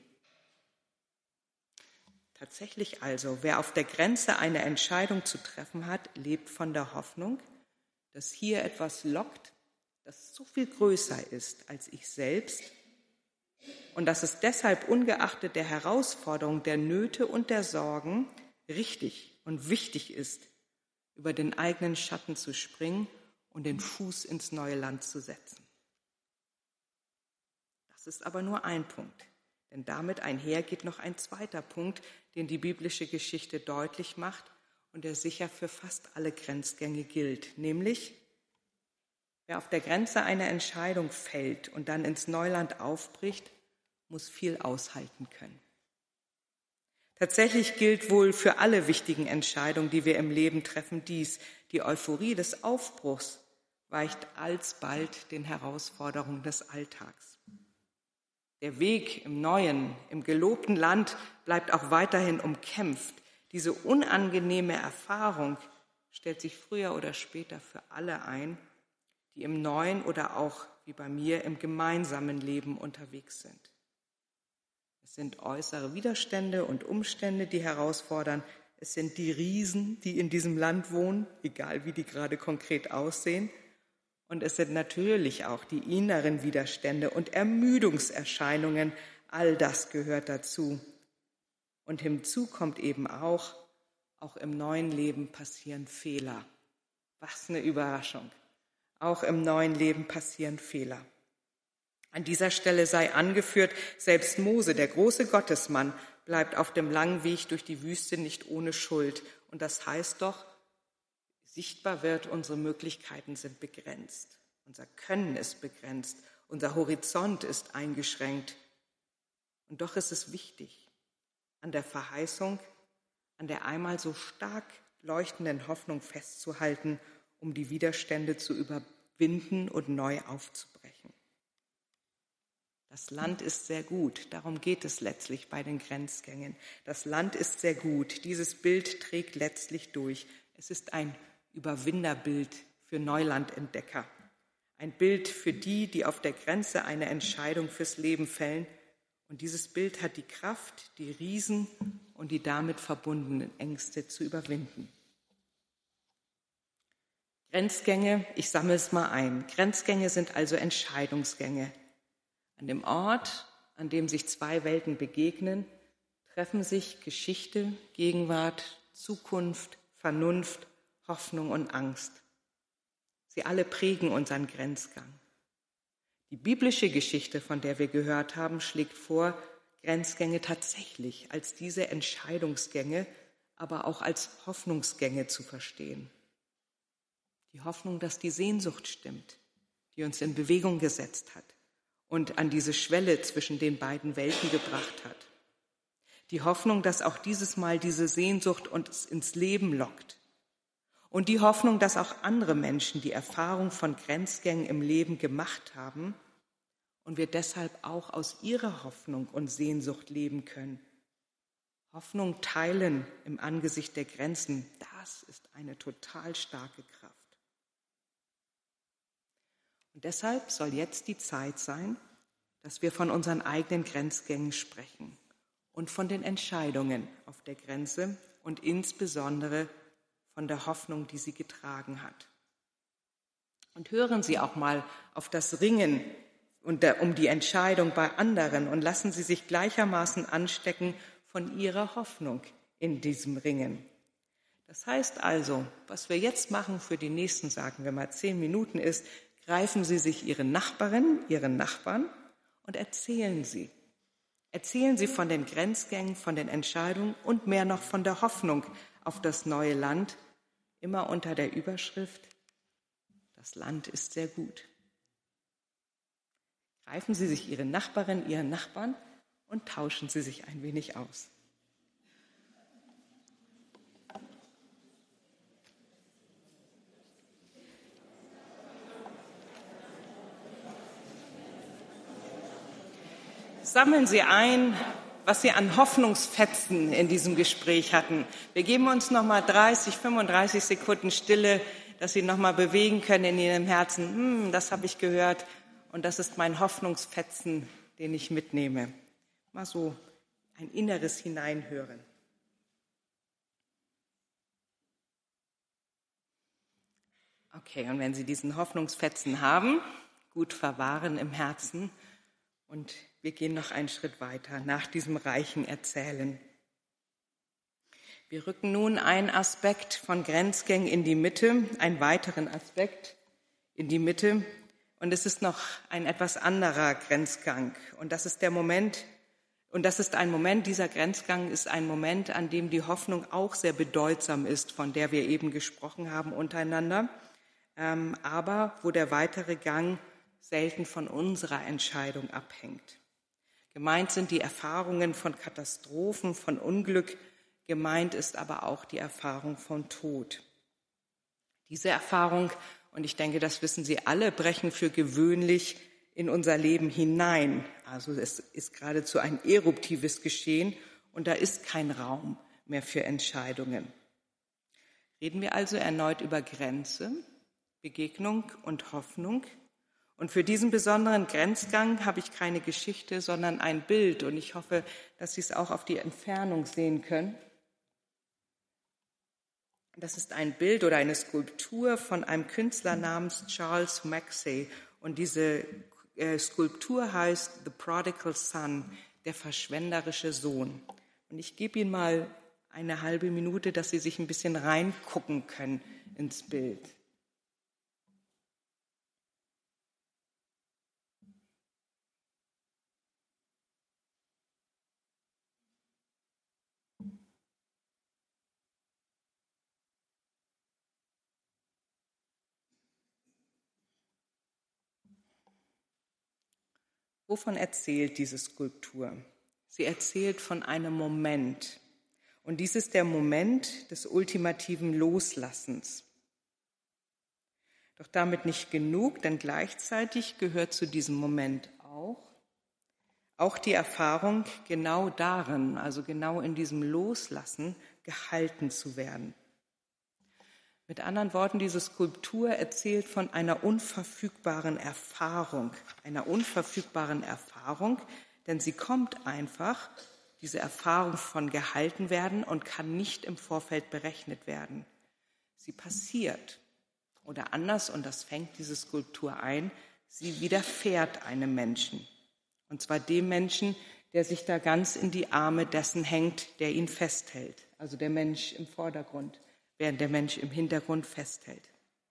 Tatsächlich also, wer auf der Grenze eine Entscheidung zu treffen hat, lebt von der Hoffnung, dass hier etwas lockt, das so viel größer ist als ich selbst und dass es deshalb ungeachtet der Herausforderung, der Nöte und der Sorgen richtig und wichtig ist, über den eigenen Schatten zu springen und den Fuß ins neue Land zu setzen. Das ist aber nur ein Punkt, denn damit einher geht noch ein zweiter Punkt, den die biblische Geschichte deutlich macht und der sicher für fast alle Grenzgänge gilt, nämlich wer auf der Grenze eine Entscheidung fällt und dann ins Neuland aufbricht, muss viel aushalten können. Tatsächlich gilt wohl für alle wichtigen Entscheidungen, die wir im Leben treffen, dies: Die Euphorie des Aufbruchs weicht alsbald den Herausforderungen des Alltags. Der Weg im neuen, im gelobten Land bleibt auch weiterhin umkämpft. Diese unangenehme Erfahrung stellt sich früher oder später für alle ein, die im neuen oder auch, wie bei mir, im gemeinsamen Leben unterwegs sind. Es sind äußere Widerstände und Umstände, die herausfordern. Es sind die Riesen, die in diesem Land wohnen, egal wie die gerade konkret aussehen. Und es sind natürlich auch die inneren Widerstände und Ermüdungserscheinungen. All das gehört dazu. Und hinzu kommt eben auch, auch im neuen Leben passieren Fehler. Was eine Überraschung. Auch im neuen Leben passieren Fehler. An dieser Stelle sei angeführt, selbst Mose, der große Gottesmann, bleibt auf dem langen Weg durch die Wüste nicht ohne Schuld. Und das heißt doch, sichtbar wird, unsere Möglichkeiten sind begrenzt. Unser Können ist begrenzt. Unser Horizont ist eingeschränkt. Und doch ist es wichtig, an der Verheißung, an der einmal so stark leuchtenden Hoffnung festzuhalten, um die Widerstände zu überwinden und neu aufzubrechen. Das Land ist sehr gut, darum geht es letztlich bei den Grenzgängen. Das Land ist sehr gut, dieses Bild trägt letztlich durch. Es ist ein Überwinderbild für Neulandentdecker. Ein Bild für die, die auf der Grenze eine Entscheidung fürs Leben fällen. Und dieses Bild hat die Kraft, die Riesen und die damit verbundenen Ängste zu überwinden. Grenzgänge, ich sammle es mal ein. Grenzgänge sind also Entscheidungsgänge. An dem Ort, an dem sich zwei Welten begegnen, treffen sich Geschichte, Gegenwart, Zukunft, Vernunft, Hoffnung und Angst. Sie alle prägen unseren Grenzgang. Die biblische Geschichte, von der wir gehört haben, schlägt vor, Grenzgänge tatsächlich als diese Entscheidungsgänge, aber auch als Hoffnungsgänge zu verstehen. Die Hoffnung, dass die Sehnsucht stimmt, die uns in Bewegung gesetzt hat und an diese Schwelle zwischen den beiden Welten gebracht hat. Die Hoffnung, dass auch dieses Mal diese Sehnsucht uns ins Leben lockt. Und die Hoffnung, dass auch andere Menschen die Erfahrung von Grenzgängen im Leben gemacht haben und wir deshalb auch aus ihrer Hoffnung und Sehnsucht leben können. Hoffnung teilen im Angesicht der Grenzen, das ist eine total starke Kraft. Und deshalb soll jetzt die Zeit sein, dass wir von unseren eigenen Grenzgängen sprechen und von den Entscheidungen auf der Grenze und insbesondere von der Hoffnung, die sie getragen hat. Und hören Sie auch mal auf das Ringen und um die Entscheidung bei anderen und lassen Sie sich gleichermaßen anstecken von Ihrer Hoffnung in diesem Ringen. Das heißt also, was wir jetzt machen für die nächsten, sagen wir mal, zehn Minuten ist, greifen Sie sich Ihre Nachbarin, Ihren Nachbarn und erzählen Sie. Erzählen Sie von den Grenzgängen, von den Entscheidungen und mehr noch von der Hoffnung auf das neue Land, immer unter der Überschrift: Das Land ist sehr gut. Greifen Sie sich Ihre Nachbarin, Ihren Nachbarn und tauschen Sie sich ein wenig aus. Sammeln Sie ein, was Sie an Hoffnungsfetzen in diesem Gespräch hatten. Wir geben uns noch mal dreißig, fünfunddreißig Sekunden Stille, dass Sie noch mal bewegen können in Ihrem Herzen. Hm, das habe ich gehört und das ist mein Hoffnungsfetzen, den ich mitnehme. Mal so ein inneres Hineinhören. Okay, und wenn Sie diesen Hoffnungsfetzen haben, gut verwahren im Herzen, und wir gehen noch einen Schritt weiter nach diesem reichen Erzählen. Wir rücken nun einen Aspekt von Grenzgängen in die Mitte, einen weiteren Aspekt in die Mitte. Und es ist noch ein etwas anderer Grenzgang. Und das ist der Moment, und das ist ein Moment, dieser Grenzgang ist ein Moment, an dem die Hoffnung auch sehr bedeutsam ist, von der wir eben gesprochen haben untereinander, ähm, aber wo der weitere Gang selten von unserer Entscheidung abhängt. Gemeint sind die Erfahrungen von Katastrophen, von Unglück, gemeint ist aber auch die Erfahrung von Tod. Diese Erfahrung, und ich denke, das wissen Sie alle, brechen für gewöhnlich in unser Leben hinein. Also es ist geradezu ein eruptives Geschehen und da ist kein Raum mehr für Entscheidungen. Reden wir also erneut über Grenze, Begegnung und Hoffnung. Und für diesen besonderen Grenzgang habe ich keine Geschichte, sondern ein Bild. Und ich hoffe, dass Sie es auch auf die Entfernung sehen können. Das ist ein Bild oder eine Skulptur von einem Künstler namens Charles Maxey. Und diese äh, Skulptur heißt The Prodigal Son, der verschwenderische Sohn. Und ich gebe Ihnen mal eine halbe Minute, dass Sie sich ein bisschen reingucken können ins Bild. Wovon erzählt diese Skulptur? Sie erzählt von einem Moment. Und dies ist der Moment des ultimativen Loslassens. Doch damit nicht genug, denn gleichzeitig gehört zu diesem Moment auch, auch die Erfahrung, genau darin, also genau in diesem Loslassen, gehalten zu werden. Mit anderen Worten, diese Skulptur erzählt von einer unverfügbaren Erfahrung, einer unverfügbaren Erfahrung, denn sie kommt einfach, diese Erfahrung von gehalten werden und kann nicht im Vorfeld berechnet werden. Sie passiert oder anders, und das fängt diese Skulptur ein, sie widerfährt einem Menschen. Und zwar dem Menschen, der sich da ganz in die Arme dessen hängt, der ihn festhält, also der Mensch im Vordergrund, während der Mensch im Hintergrund festhält.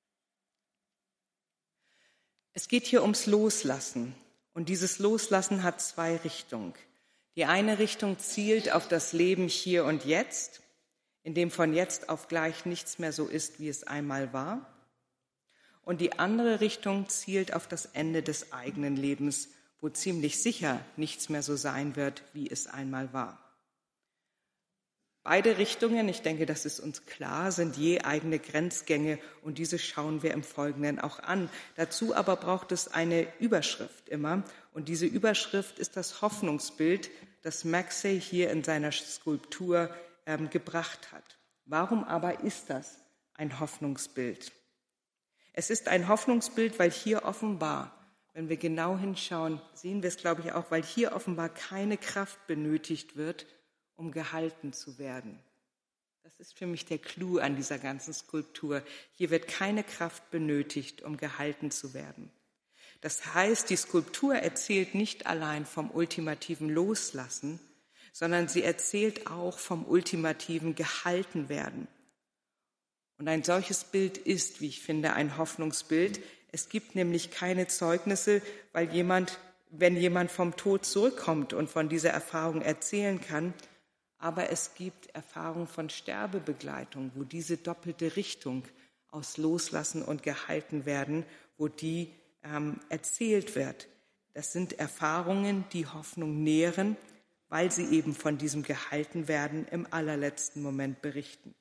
Es geht hier ums Loslassen. Und dieses Loslassen hat zwei Richtungen. Die eine Richtung zielt auf das Leben hier und jetzt, in dem von jetzt auf gleich nichts mehr so ist, wie es einmal war. Und die andere Richtung zielt auf das Ende des eigenen Lebens, wo ziemlich sicher nichts mehr so sein wird, wie es einmal war. Beide Richtungen, ich denke, das ist uns klar, sind je eigene Grenzgänge und diese schauen wir im Folgenden auch an. Dazu aber braucht es eine Überschrift immer und diese Überschrift ist das Hoffnungsbild, das Maxey hier in seiner Skulptur ähm, gebracht hat. Warum aber ist das ein Hoffnungsbild? Es ist ein Hoffnungsbild, weil hier offenbar, wenn wir genau hinschauen, sehen wir es, glaube ich, auch, weil hier offenbar keine Kraft benötigt wird, um gehalten zu werden. Das ist für mich der Clou an dieser ganzen Skulptur. Hier wird keine Kraft benötigt, um gehalten zu werden. Das heißt, die Skulptur erzählt nicht allein vom ultimativen Loslassen, sondern sie erzählt auch vom ultimativen Gehaltenwerden. Und ein solches Bild ist, wie ich finde, ein Hoffnungsbild. Es gibt nämlich keine Zeugnisse, weil jemand, wenn jemand vom Tod zurückkommt und von dieser Erfahrung erzählen kann, aber es gibt Erfahrungen von Sterbebegleitung, wo diese doppelte Richtung aus Loslassen und Gehaltenwerden, wo die ähm, erzählt wird. Das sind Erfahrungen, die Hoffnung nähren, weil sie eben von diesem Gehaltenwerden im allerletzten Moment berichten.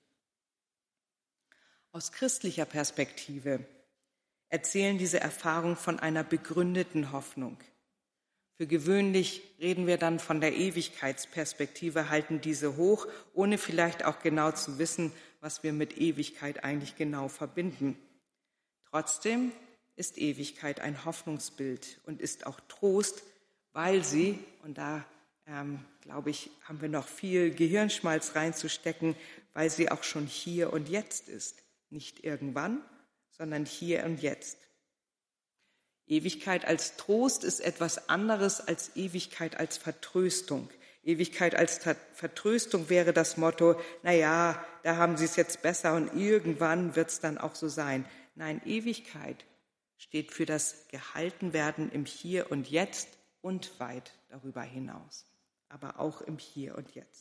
Aus christlicher Perspektive erzählen diese Erfahrungen von einer begründeten Hoffnung. Für gewöhnlich reden wir dann von der Ewigkeitsperspektive, halten diese hoch, ohne vielleicht auch genau zu wissen, was wir mit Ewigkeit eigentlich genau verbinden. Trotzdem ist Ewigkeit ein Hoffnungsbild und ist auch Trost, weil sie, und da ähm, glaube ich, haben wir noch viel Gehirnschmalz reinzustecken, weil sie auch schon hier und jetzt ist. Nicht irgendwann, sondern hier und jetzt. Ewigkeit als Trost ist etwas anderes als Ewigkeit als Vertröstung. Ewigkeit als Vertröstung wäre das Motto, na ja, da haben Sie es jetzt besser und irgendwann wird es dann auch so sein. Nein, Ewigkeit steht für das Gehaltenwerden im Hier und Jetzt und weit darüber hinaus, aber auch im Hier und Jetzt.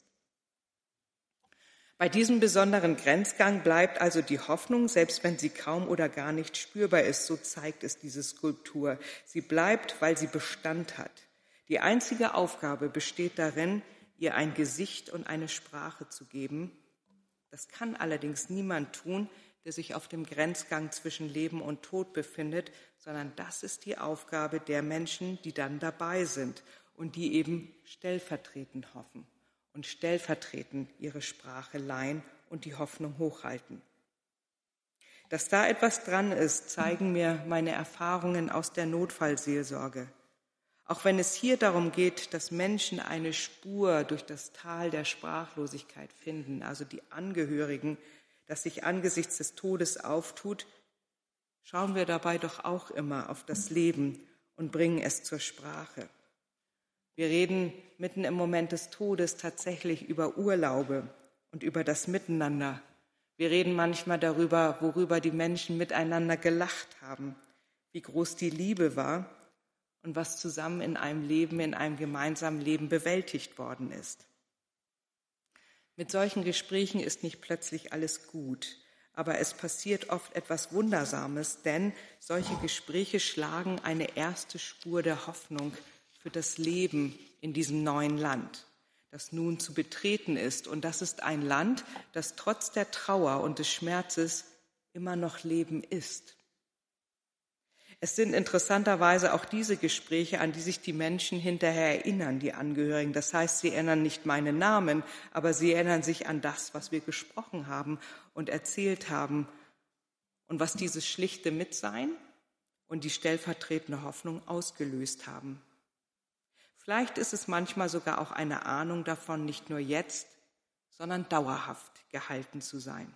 Bei diesem besonderen Grenzgang bleibt also die Hoffnung, selbst wenn sie kaum oder gar nicht spürbar ist, so zeigt es diese Skulptur. Sie bleibt, weil sie Bestand hat. Die einzige Aufgabe besteht darin, ihr ein Gesicht und eine Sprache zu geben. Das kann allerdings niemand tun, der sich auf dem Grenzgang zwischen Leben und Tod befindet, sondern das ist die Aufgabe der Menschen, die dann dabei sind und die eben stellvertretend hoffen und stellvertretend ihre Sprache leihen und die Hoffnung hochhalten. Dass da etwas dran ist, zeigen mir meine Erfahrungen aus der Notfallseelsorge. Auch wenn es hier darum geht, dass Menschen eine Spur durch das Tal der Sprachlosigkeit finden, also die Angehörigen, das sich angesichts des Todes auftut, schauen wir dabei doch auch immer auf das Leben und bringen es zur Sprache. Wir reden mitten im Moment des Todes tatsächlich über Urlaube und über das Miteinander. Wir reden manchmal darüber, worüber die Menschen miteinander gelacht haben, wie groß die Liebe war und was zusammen in einem Leben, in einem gemeinsamen Leben bewältigt worden ist. Mit solchen Gesprächen ist nicht plötzlich alles gut, aber es passiert oft etwas Wundersames, denn solche Gespräche schlagen eine erste Spur der Hoffnung für das Leben in diesem neuen Land, das nun zu betreten ist. Und das ist ein Land, das trotz der Trauer und des Schmerzes immer noch Leben ist. Es sind interessanterweise auch diese Gespräche, an die sich die Menschen hinterher erinnern, die Angehörigen. Das heißt, sie erinnern nicht meinen Namen, aber sie erinnern sich an das, was wir gesprochen haben und erzählt haben und was dieses schlichte Mitsein und die stellvertretende Hoffnung ausgelöst haben. Vielleicht ist es manchmal sogar auch eine Ahnung davon, nicht nur jetzt, sondern dauerhaft gehalten zu sein.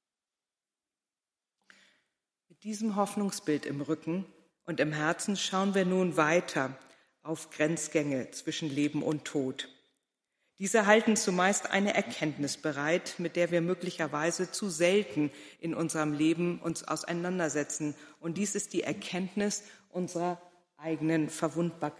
Mit diesem Hoffnungsbild im Rücken und im Herzen schauen wir nun weiter auf Grenzgänge zwischen Leben und Tod. Diese halten zumeist eine Erkenntnis bereit, mit der wir möglicherweise zu selten in unserem Leben uns auseinandersetzen. Und dies ist die Erkenntnis unserer eigenen Verwundbarkeit.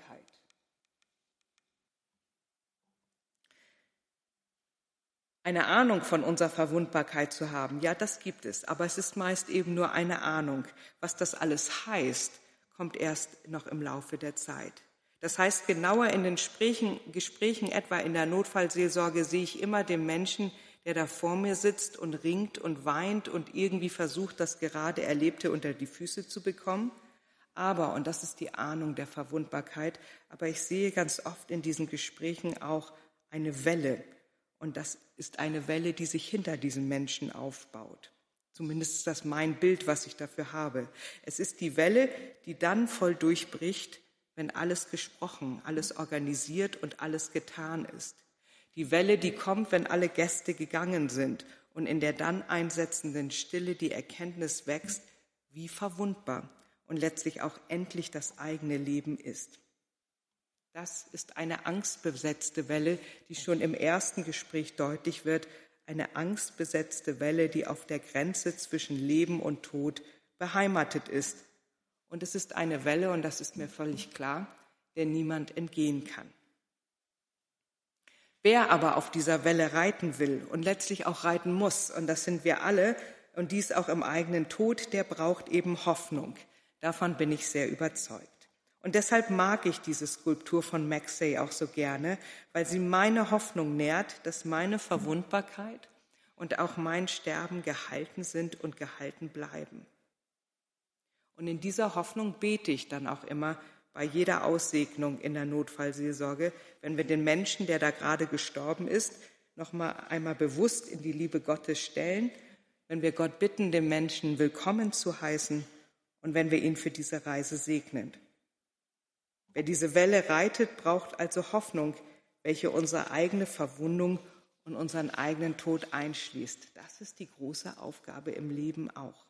Eine Ahnung von unserer Verwundbarkeit zu haben, ja, das gibt es, aber es ist meist eben nur eine Ahnung. Was das alles heißt, kommt erst noch im Laufe der Zeit. Das heißt, genauer in den Gesprächen, Gesprächen, etwa in der Notfallseelsorge, sehe ich immer den Menschen, der da vor mir sitzt und ringt und weint und irgendwie versucht, das gerade Erlebte unter die Füße zu bekommen. Aber, und das ist die Ahnung der Verwundbarkeit, aber ich sehe ganz oft in diesen Gesprächen auch eine Welle. Und das ist eine Welle, die sich hinter diesen Menschen aufbaut. Zumindest ist das mein Bild, was ich dafür habe. Es ist die Welle, die dann voll durchbricht, wenn alles gesprochen, alles organisiert und alles getan ist. Die Welle, die kommt, wenn alle Gäste gegangen sind und in der dann einsetzenden Stille die Erkenntnis wächst, wie verwundbar und letztlich auch endlich das eigene Leben ist. Das ist eine angstbesetzte Welle, die schon im ersten Gespräch deutlich wird, eine angstbesetzte Welle, die auf der Grenze zwischen Leben und Tod beheimatet ist. Und es ist eine Welle, und das ist mir völlig klar, der niemand entgehen kann. Wer aber auf dieser Welle reiten will und letztlich auch reiten muss, und das sind wir alle, und dies auch im eigenen Tod, der braucht eben Hoffnung. Davon bin ich sehr überzeugt. Und deshalb mag ich diese Skulptur von Maxey auch so gerne, weil sie meine Hoffnung nährt, dass meine Verwundbarkeit und auch mein Sterben gehalten sind und gehalten bleiben. Und in dieser Hoffnung bete ich dann auch immer bei jeder Aussegnung in der Notfallseelsorge, wenn wir den Menschen, der da gerade gestorben ist, noch mal einmal bewusst in die Liebe Gottes stellen, wenn wir Gott bitten, den Menschen willkommen zu heißen und wenn wir ihn für diese Reise segnen. Wer diese Welle reitet, braucht also Hoffnung, welche unsere eigene Verwundung und unseren eigenen Tod einschließt. Das ist die große Aufgabe im Leben auch.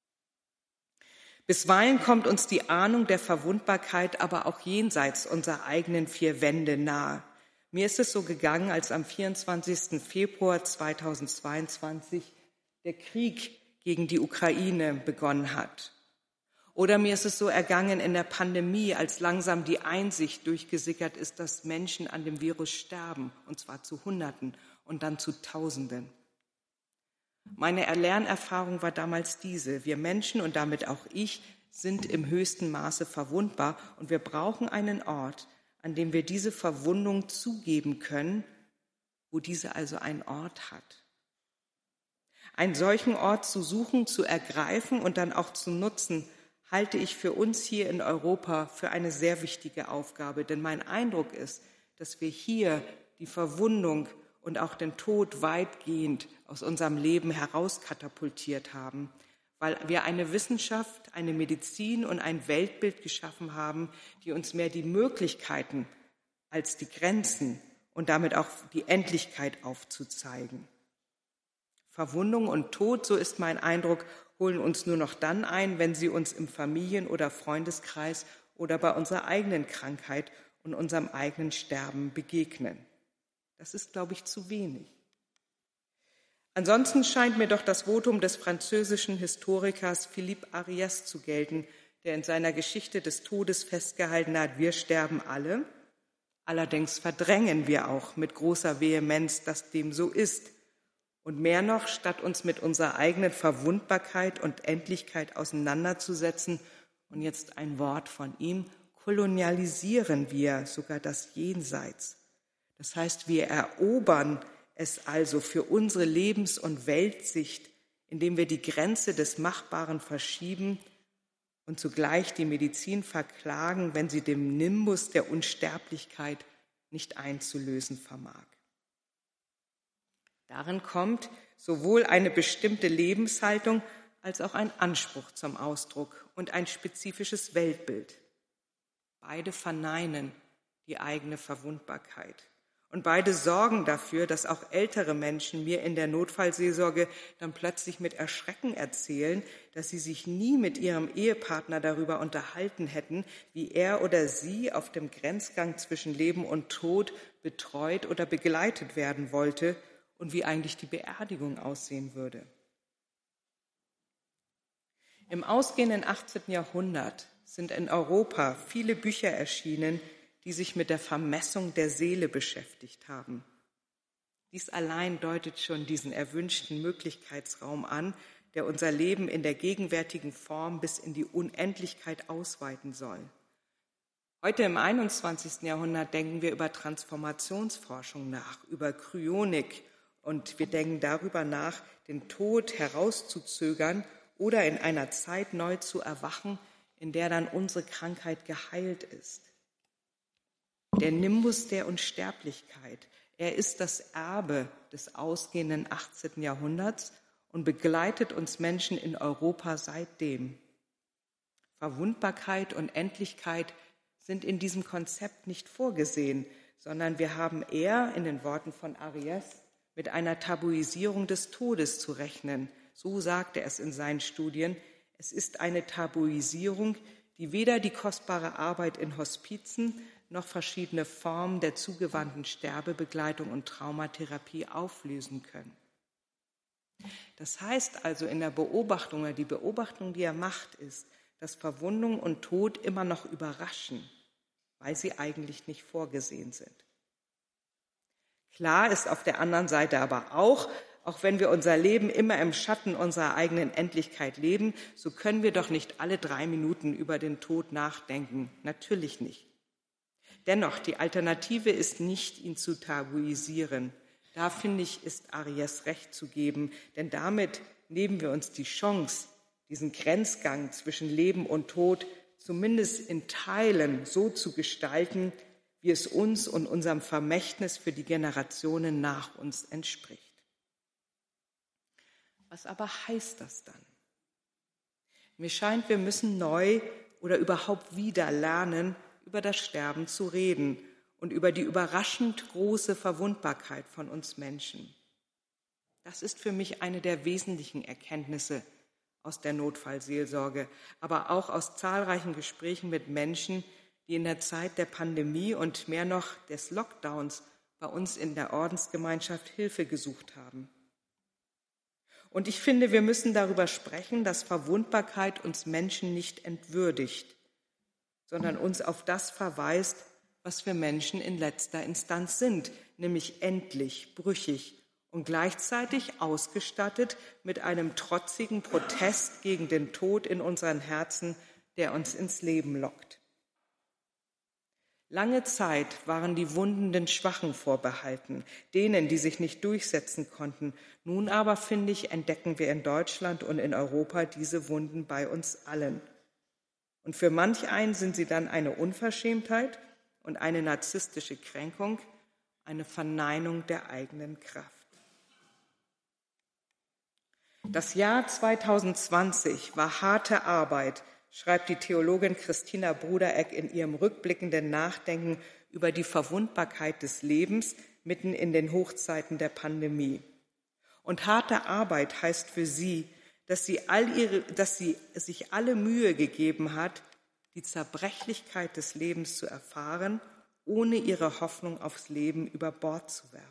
Bisweilen kommt uns die Ahnung der Verwundbarkeit aber auch jenseits unserer eigenen vier Wände nahe. Mir ist es so gegangen, als am vierundzwanzigsten Februar zweitausendzweiundzwanzig der Krieg gegen die Ukraine begonnen hat. Oder mir ist es so ergangen in der Pandemie, als langsam die Einsicht durchgesickert ist, dass Menschen an dem Virus sterben, und zwar zu Hunderten und dann zu Tausenden. Meine Lernerfahrung war damals diese: Wir Menschen und damit auch ich sind im höchsten Maße verwundbar und wir brauchen einen Ort, an dem wir diese Verwundung zugeben können, wo diese also einen Ort hat. Einen solchen Ort zu suchen, zu ergreifen und dann auch zu nutzen, halte ich für uns hier in Europa für eine sehr wichtige Aufgabe. Denn mein Eindruck ist, dass wir hier die Verwundung und auch den Tod weitgehend aus unserem Leben herauskatapultiert haben, weil wir eine Wissenschaft, eine Medizin und ein Weltbild geschaffen haben, die uns mehr die Möglichkeiten als die Grenzen und damit auch die Endlichkeit aufzuzeigen. Verwundung und Tod, so ist mein Eindruck, holen uns nur noch dann ein, wenn sie uns im Familien- oder Freundeskreis oder bei unserer eigenen Krankheit und unserem eigenen Sterben begegnen. Das ist, glaube ich, zu wenig. Ansonsten scheint mir doch das Votum des französischen Historikers Philippe Ariès zu gelten, der in seiner Geschichte des Todes festgehalten hat: Wir sterben alle. Allerdings verdrängen wir auch mit großer Vehemenz, dass dem so ist. Und mehr noch, statt uns mit unserer eigenen Verwundbarkeit und Endlichkeit auseinanderzusetzen, und jetzt ein Wort von ihm, kolonialisieren wir sogar das Jenseits. Das heißt, wir erobern es also für unsere Lebens- und Weltsicht, indem wir die Grenze des Machbaren verschieben und zugleich die Medizin verklagen, wenn sie dem Nimbus der Unsterblichkeit nicht einzulösen vermag. Darin kommt sowohl eine bestimmte Lebenshaltung als auch ein Anspruch zum Ausdruck und ein spezifisches Weltbild. Beide verneinen die eigene Verwundbarkeit. Und beide sorgen dafür, dass auch ältere Menschen mir in der Notfallseelsorge dann plötzlich mit Erschrecken erzählen, dass sie sich nie mit ihrem Ehepartner darüber unterhalten hätten, wie er oder sie auf dem Grenzgang zwischen Leben und Tod betreut oder begleitet werden wollte und wie eigentlich die Beerdigung aussehen würde. Im ausgehenden achtzehnten Jahrhundert sind in Europa viele Bücher erschienen, die sich mit der Vermessung der Seele beschäftigt haben. Dies allein deutet schon diesen erwünschten Möglichkeitsraum an, der unser Leben in der gegenwärtigen Form bis in die Unendlichkeit ausweiten soll. Heute im einundzwanzigsten Jahrhundert denken wir über Transformationsforschung nach, über Kryonik, und wir denken darüber nach, den Tod herauszuzögern oder in einer Zeit neu zu erwachen, in der dann unsere Krankheit geheilt ist. Der Nimbus der Unsterblichkeit, er ist das Erbe des ausgehenden achtzehnten Jahrhunderts und begleitet uns Menschen in Europa seitdem. Verwundbarkeit und Endlichkeit sind in diesem Konzept nicht vorgesehen, sondern wir haben eher in den Worten von Ariès mit einer Tabuisierung des Todes zu rechnen. So sagt er es in seinen Studien. Es ist eine Tabuisierung, die weder die kostbare Arbeit in Hospizen noch verschiedene Formen der zugewandten Sterbebegleitung und Traumatherapie auflösen können. Das heißt also in der Beobachtung, oder die Beobachtung, die er macht, ist, dass Verwundung und Tod immer noch überraschen, weil sie eigentlich nicht vorgesehen sind. Klar ist auf der anderen Seite aber auch, auch wenn wir unser Leben immer im Schatten unserer eigenen Endlichkeit leben, so können wir doch nicht alle drei Minuten über den Tod nachdenken. Natürlich nicht. Dennoch, die Alternative ist nicht, ihn zu tabuisieren. Da, finde ich, ist Arias recht zu geben, denn damit nehmen wir uns die Chance, diesen Grenzgang zwischen Leben und Tod zumindest in Teilen so zu gestalten, wie es uns und unserem Vermächtnis für die Generationen nach uns entspricht. Was aber heißt das dann? Mir scheint, wir müssen neu oder überhaupt wieder lernen, über das Sterben zu reden und über die überraschend große Verwundbarkeit von uns Menschen. Das ist für mich eine der wesentlichen Erkenntnisse aus der Notfallseelsorge, aber auch aus zahlreichen Gesprächen mit Menschen, die in der Zeit der Pandemie und mehr noch des Lockdowns bei uns in der Ordensgemeinschaft Hilfe gesucht haben. Und ich finde, wir müssen darüber sprechen, dass Verwundbarkeit uns Menschen nicht entwürdigt, sondern uns auf das verweist, was wir Menschen in letzter Instanz sind, nämlich endlich, brüchig und gleichzeitig ausgestattet mit einem trotzigen Protest gegen den Tod in unseren Herzen, der uns ins Leben lockt. Lange Zeit waren die Wunden den Schwachen vorbehalten, denen, die sich nicht durchsetzen konnten. Nun aber, finde ich, entdecken wir in Deutschland und in Europa diese Wunden bei uns allen. Und für manch einen sind sie dann eine Unverschämtheit und eine narzisstische Kränkung, eine Verneinung der eigenen Kraft. Das Jahr zweitausendzwanzig war harte Arbeit, schreibt die Theologin Christina Brudereck in ihrem rückblickenden Nachdenken über die Verwundbarkeit des Lebens mitten in den Hochzeiten der Pandemie. Und harte Arbeit heißt für sie, dass sie, all ihre, dass sie sich alle Mühe gegeben hat, die Zerbrechlichkeit des Lebens zu erfahren, ohne ihre Hoffnung aufs Leben über Bord zu werfen.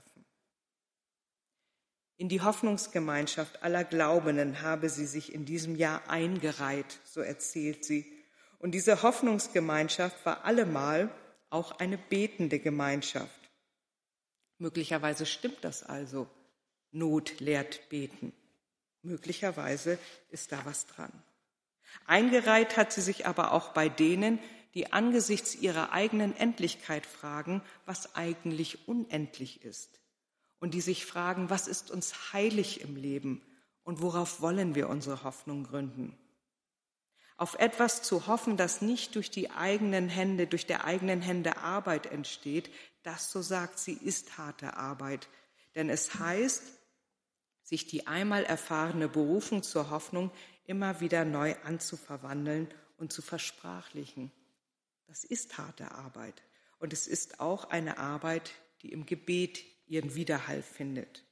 In die Hoffnungsgemeinschaft aller Glaubenden habe sie sich in diesem Jahr eingereiht, so erzählt sie. Und diese Hoffnungsgemeinschaft war allemal auch eine betende Gemeinschaft. Möglicherweise stimmt das also. Not lehrt beten. Möglicherweise ist da was dran. Eingereiht hat sie sich aber auch bei denen, die angesichts ihrer eigenen Endlichkeit fragen, was eigentlich unendlich ist. Und die sich fragen, was ist uns heilig im Leben und worauf wollen wir unsere Hoffnung gründen? Auf etwas zu hoffen, das nicht durch die eigenen Hände, durch der eigenen Hände Arbeit entsteht, das, so sagt sie, ist harte Arbeit. Denn es heißt, sich die einmal erfahrene Berufung zur Hoffnung immer wieder neu anzuverwandeln und zu versprachlichen. Das ist harte Arbeit. Und es ist auch eine Arbeit, die im Gebet ihren Widerhall findet.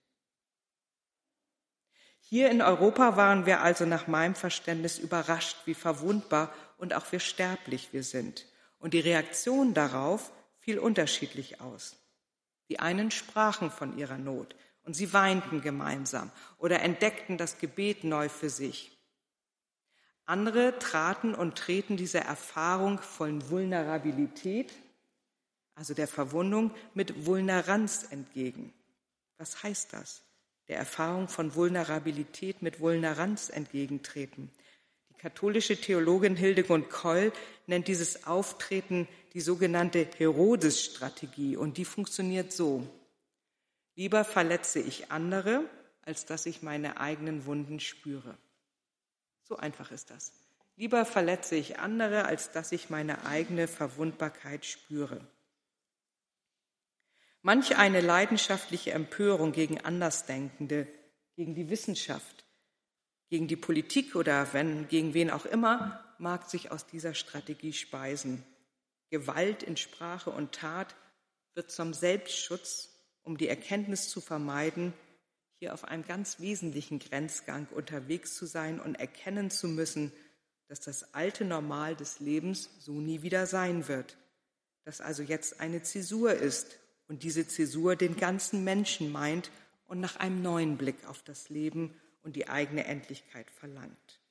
Hier in Europa waren wir also nach meinem Verständnis überrascht, wie verwundbar und auch wie sterblich wir sind. Und die Reaktion darauf fiel unterschiedlich aus. Die einen sprachen von ihrer Not und sie weinten gemeinsam oder entdeckten das Gebet neu für sich. Andere traten und treten dieser Erfahrung von Vulnerabilität, also der Verwundung, mit Vulneranz entgegen. Was heißt das? Der Erfahrung von Vulnerabilität mit Vulneranz entgegentreten. Die katholische Theologin Hildegund Koll nennt dieses Auftreten die sogenannte Herodes-Strategie und die funktioniert so. Lieber verletze ich andere, als dass ich meine eigenen Wunden spüre. So einfach ist das. Lieber verletze ich andere, als dass ich meine eigene Verwundbarkeit spüre. Manch eine leidenschaftliche Empörung gegen Andersdenkende, gegen die Wissenschaft, gegen die Politik oder wenn, gegen wen auch immer, mag sich aus dieser Strategie speisen. Gewalt in Sprache und Tat wird zum Selbstschutz, um die Erkenntnis zu vermeiden, hier auf einem ganz wesentlichen Grenzgang unterwegs zu sein und erkennen zu müssen, dass das alte Normal des Lebens so nie wieder sein wird, dass also jetzt eine Zäsur ist und diese Zäsur den ganzen Menschen meint und nach einem neuen Blick auf das Leben und die eigene Endlichkeit verlangt.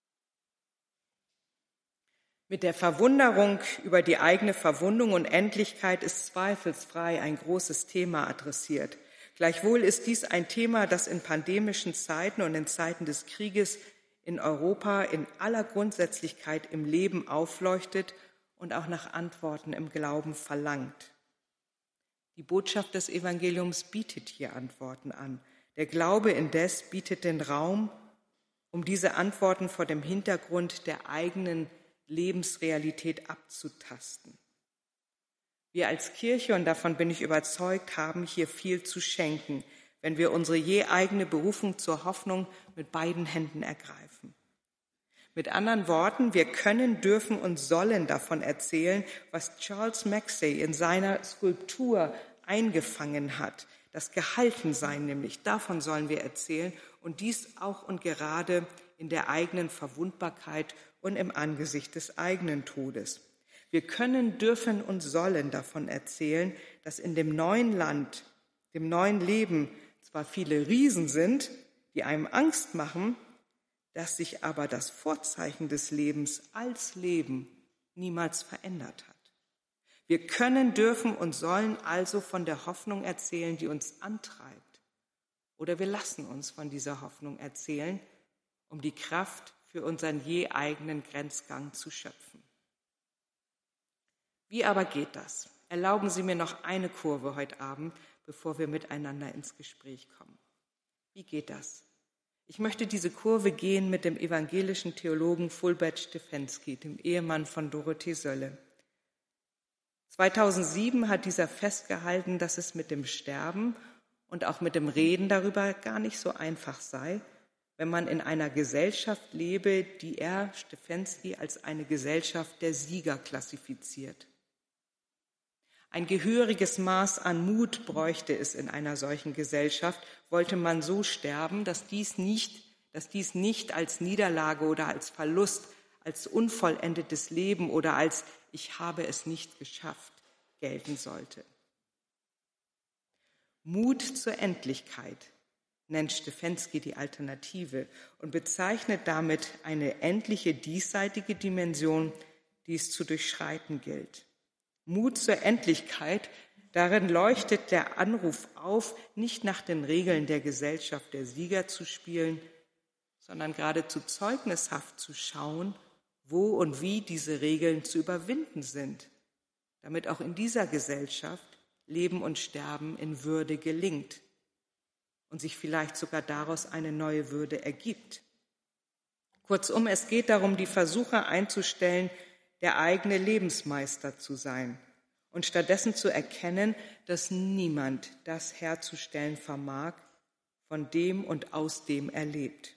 Mit der Verwunderung über die eigene Verwundung und Endlichkeit ist zweifelsfrei ein großes Thema adressiert. Gleichwohl ist dies ein Thema, das in pandemischen Zeiten und in Zeiten des Krieges in Europa in aller Grundsätzlichkeit im Leben aufleuchtet und auch nach Antworten im Glauben verlangt. Die Botschaft des Evangeliums bietet hier Antworten an. Der Glaube indes bietet den Raum, um diese Antworten vor dem Hintergrund der eigenen Lebensrealität abzutasten. Wir als Kirche, und davon bin ich überzeugt, haben hier viel zu schenken, wenn wir unsere je eigene Berufung zur Hoffnung mit beiden Händen ergreifen. Mit anderen Worten, wir können, dürfen und sollen davon erzählen, was Charles Maxey in seiner Skulptur eingefangen hat. Das Gehaltensein nämlich, davon sollen wir erzählen und dies auch und gerade in der eigenen Verwundbarkeit und im Angesicht des eigenen Todes. Wir können, dürfen und sollen davon erzählen, dass in dem neuen Land, dem neuen Leben zwar viele Riesen sind, die einem Angst machen, dass sich aber das Vorzeichen des Lebens als Leben niemals verändert hat. Wir können, dürfen und sollen also von der Hoffnung erzählen, die uns antreibt. Oder wir lassen uns von dieser Hoffnung erzählen, um die Kraft für unseren je eigenen Grenzgang zu schöpfen. Wie aber geht das? Erlauben Sie mir noch eine Kurve heute Abend, bevor wir miteinander ins Gespräch kommen. Wie geht das? Ich möchte diese Kurve gehen mit dem evangelischen Theologen Fulbert Stefensky, dem Ehemann von Dorothee Sölle. zweitausendsieben hat dieser festgehalten, dass es mit dem Sterben und auch mit dem Reden darüber gar nicht so einfach sei, wenn man in einer Gesellschaft lebe, die er, Stefensky, als eine Gesellschaft der Sieger klassifiziert. Ein gehöriges Maß an Mut bräuchte es in einer solchen Gesellschaft, wollte man so sterben, dass dies nicht, dass dies nicht als Niederlage oder als Verlust, als unvollendetes Leben oder als ich habe es nicht geschafft gelten sollte. Mut zur Endlichkeit nennt Stefensky die Alternative und bezeichnet damit eine endliche diesseitige Dimension, die es zu durchschreiten gilt. Mut zur Endlichkeit, darin leuchtet der Anruf auf, nicht nach den Regeln der Gesellschaft der Sieger zu spielen, sondern geradezu zeugnishaft zu schauen, wo und wie diese Regeln zu überwinden sind, damit auch in dieser Gesellschaft Leben und Sterben in Würde gelingt und sich vielleicht sogar daraus eine neue Würde ergibt. Kurzum, es geht darum, die Versuche einzustellen, der eigene Lebensmeister zu sein und stattdessen zu erkennen, dass niemand das herzustellen vermag, von dem und aus dem er lebt.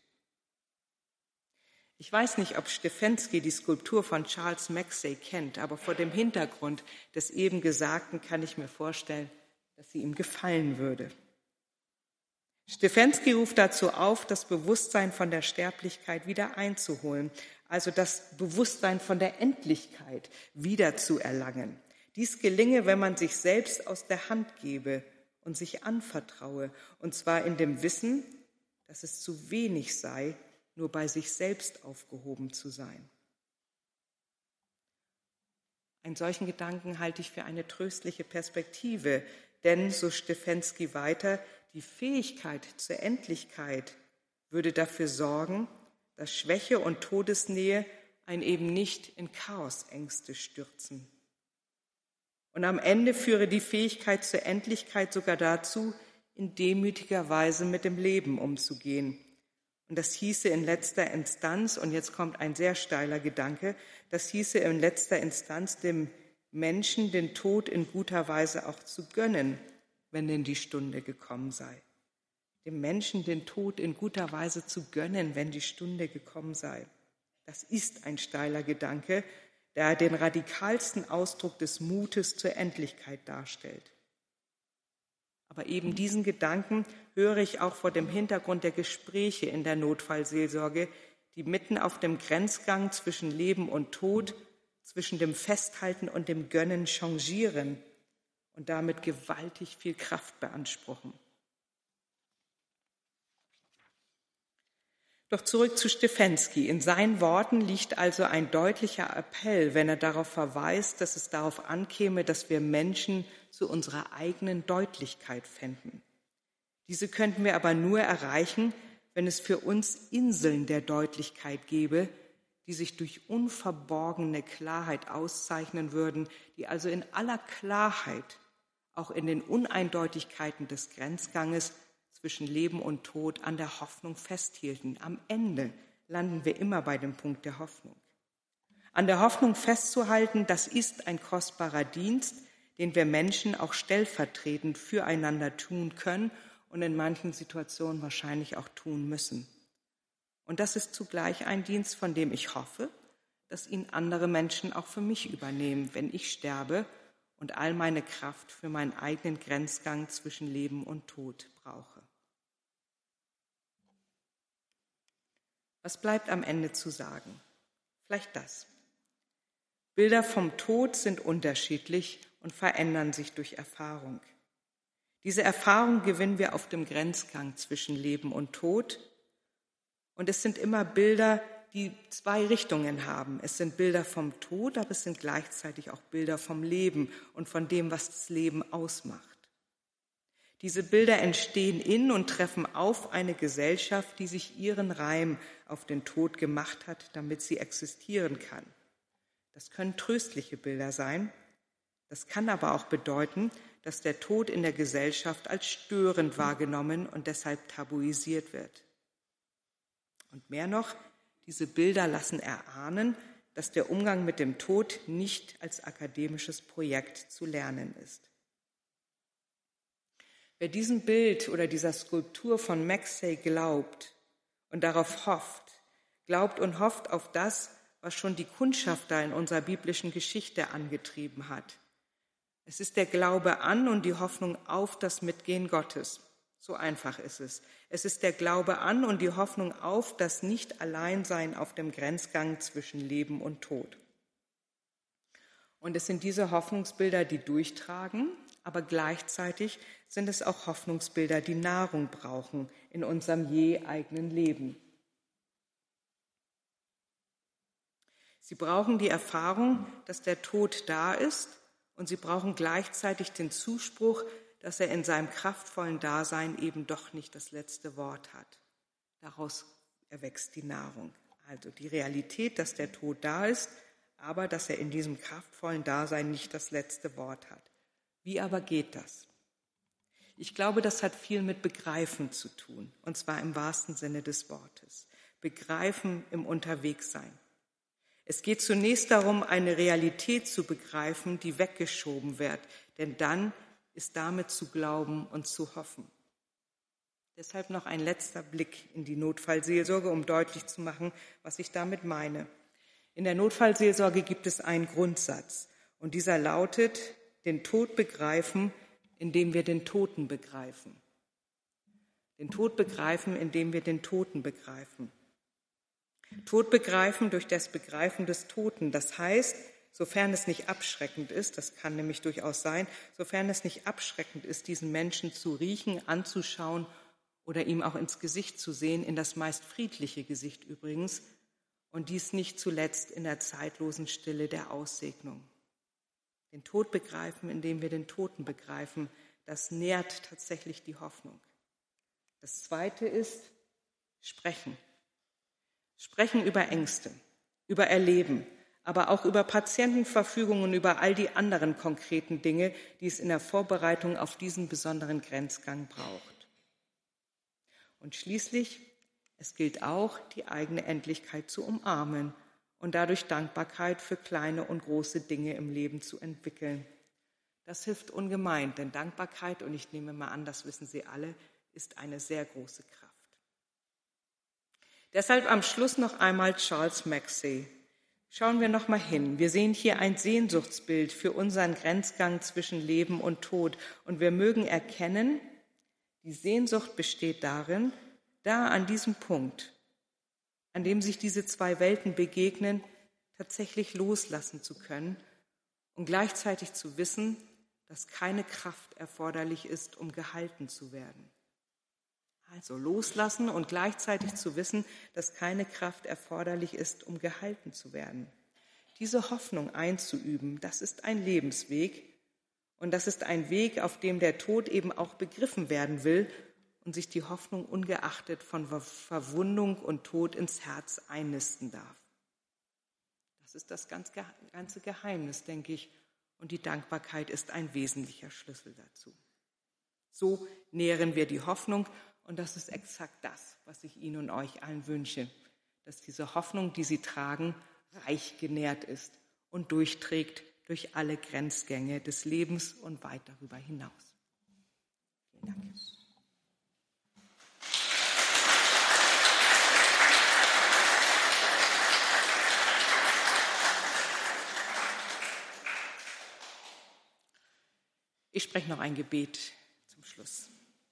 Ich weiß nicht, ob Stefensky die Skulptur von Charles Maxey kennt, aber vor dem Hintergrund des eben Gesagten kann ich mir vorstellen, dass sie ihm gefallen würde. Stefensky ruft dazu auf, das Bewusstsein von der Sterblichkeit wieder einzuholen, also das Bewusstsein von der Endlichkeit wieder zu erlangen. Dies gelinge, wenn man sich selbst aus der Hand gebe und sich anvertraue, und zwar in dem Wissen, dass es zu wenig sei, nur bei sich selbst aufgehoben zu sein. Einen solchen Gedanken halte ich für eine tröstliche Perspektive, denn, so Stefensky weiter, die Fähigkeit zur Endlichkeit würde dafür sorgen, dass Schwäche und Todesnähe einen eben nicht in Chaosängste stürzen. Und am Ende führe die Fähigkeit zur Endlichkeit sogar dazu, in demütiger Weise mit dem Leben umzugehen. Und das hieße in letzter Instanz, und jetzt kommt ein sehr steiler Gedanke, das hieße in letzter Instanz dem Menschen den Tod in guter Weise auch zu gönnen, wenn denn die Stunde gekommen sei. Dem Menschen den Tod in guter Weise zu gönnen, wenn die Stunde gekommen sei. Das ist ein steiler Gedanke, der den radikalsten Ausdruck des Mutes zur Endlichkeit darstellt. Aber eben diesen Gedanken höre ich auch vor dem Hintergrund der Gespräche in der Notfallseelsorge, die mitten auf dem Grenzgang zwischen Leben und Tod, zwischen dem Festhalten und dem Gönnen changieren und damit gewaltig viel Kraft beanspruchen. Doch zurück zu Stefensky. In seinen Worten liegt also ein deutlicher Appell, wenn er darauf verweist, dass es darauf ankäme, dass wir Menschen zu unserer eigenen Deutlichkeit fänden. Diese könnten wir aber nur erreichen, wenn es für uns Inseln der Deutlichkeit gäbe, die sich durch unverborgene Klarheit auszeichnen würden, die also in aller Klarheit, auch in den Uneindeutigkeiten des Grenzganges zwischen Leben und Tod, an der Hoffnung festhielten. Am Ende landen wir immer bei dem Punkt der Hoffnung. An der Hoffnung festzuhalten, das ist ein kostbarer Dienst, den wir Menschen auch stellvertretend füreinander tun können und in manchen Situationen wahrscheinlich auch tun müssen. Und das ist zugleich ein Dienst, von dem ich hoffe, dass ihn andere Menschen auch für mich übernehmen, wenn ich sterbe und all meine Kraft für meinen eigenen Grenzgang zwischen Leben und Tod brauche. Was bleibt am Ende zu sagen? Vielleicht das. Bilder vom Tod sind unterschiedlich und verändern sich durch Erfahrung. Diese Erfahrung gewinnen wir auf dem Grenzgang zwischen Leben und Tod. Und es sind immer Bilder, die zwei Richtungen haben. Es sind Bilder vom Tod, aber es sind gleichzeitig auch Bilder vom Leben und von dem, was das Leben ausmacht. Diese Bilder entstehen in und treffen auf eine Gesellschaft, die sich ihren Reim auf den Tod gemacht hat, damit sie existieren kann. Das können tröstliche Bilder sein. Das kann aber auch bedeuten, dass der Tod in der Gesellschaft als störend wahrgenommen und deshalb tabuisiert wird. Und mehr noch, diese Bilder lassen erahnen, dass der Umgang mit dem Tod nicht als akademisches Projekt zu lernen ist. Wer diesem Bild oder dieser Skulptur von Maxey glaubt und darauf hofft, glaubt und hofft auf das, was schon die Kundschafter in unserer biblischen Geschichte angetrieben hat. Es ist der Glaube an und die Hoffnung auf das Mitgehen Gottes. So einfach ist es. Es ist der Glaube an und die Hoffnung auf das Nicht-Alleinsein auf dem Grenzgang zwischen Leben und Tod. Und es sind diese Hoffnungsbilder, die durchtragen, aber gleichzeitig sind es auch Hoffnungsbilder, die Nahrung brauchen in unserem je eigenen Leben. Sie brauchen die Erfahrung, dass der Tod da ist, und sie brauchen gleichzeitig den Zuspruch, dass er in seinem kraftvollen Dasein eben doch nicht das letzte Wort hat. Daraus erwächst die Nahrung. Also die Realität, dass der Tod da ist, aber dass er in diesem kraftvollen Dasein nicht das letzte Wort hat. Wie aber geht das? Ich glaube, das hat viel mit Begreifen zu tun, und zwar im wahrsten Sinne des Wortes. Begreifen im Unterwegssein. Es geht zunächst darum, eine Realität zu begreifen, die weggeschoben wird, denn dann ist damit zu glauben und zu hoffen. Deshalb noch ein letzter Blick in die Notfallseelsorge, um deutlich zu machen, was ich damit meine. In der Notfallseelsorge gibt es einen Grundsatz, und dieser lautet: den Tod begreifen, indem wir den Toten begreifen. Den Tod begreifen, indem wir den Toten begreifen. Tod begreifen durch das Begreifen des Toten. Das heißt, sofern es nicht abschreckend ist, das kann nämlich durchaus sein, sofern es nicht abschreckend ist, diesen Menschen zu riechen, anzuschauen oder ihm auch ins Gesicht zu sehen, in das meist friedliche Gesicht übrigens, und dies nicht zuletzt in der zeitlosen Stille der Aussegnung. Den Tod begreifen, indem wir den Toten begreifen, das nährt tatsächlich die Hoffnung. Das Zweite ist sprechen. Sprechen über Ängste, über Erleben, aber auch über Patientenverfügungen, über all die anderen konkreten Dinge, die es in der Vorbereitung auf diesen besonderen Grenzgang braucht. Und schließlich, es gilt auch, die eigene Endlichkeit zu umarmen und dadurch Dankbarkeit für kleine und große Dinge im Leben zu entwickeln. Das hilft ungemein, denn Dankbarkeit, und ich nehme mal an, das wissen Sie alle, ist eine sehr große Kraft. Deshalb am Schluss noch einmal Charles Maxey. Schauen wir noch mal hin. Wir sehen hier ein Sehnsuchtsbild für unseren Grenzgang zwischen Leben und Tod. Und wir mögen erkennen, die Sehnsucht besteht darin, da an diesem Punkt, an dem sich diese zwei Welten begegnen, tatsächlich loslassen zu können und gleichzeitig zu wissen, dass keine Kraft erforderlich ist, um gehalten zu werden. Also loslassen und gleichzeitig zu wissen, dass keine Kraft erforderlich ist, um gehalten zu werden. Diese Hoffnung einzuüben, das ist ein Lebensweg und das ist ein Weg, auf dem der Tod eben auch begriffen werden will und sich die Hoffnung ungeachtet von Verwundung und Tod ins Herz einnisten darf. Das ist das ganze Geheimnis, denke ich, und die Dankbarkeit ist ein wesentlicher Schlüssel dazu. So nähren wir die Hoffnung und das ist exakt das, was ich Ihnen und euch allen wünsche, dass diese Hoffnung, die Sie tragen, reich genährt ist und durchträgt durch alle Grenzgänge des Lebens und weit darüber hinaus. Vielen Dank. Ich spreche noch ein Gebet zum Schluss.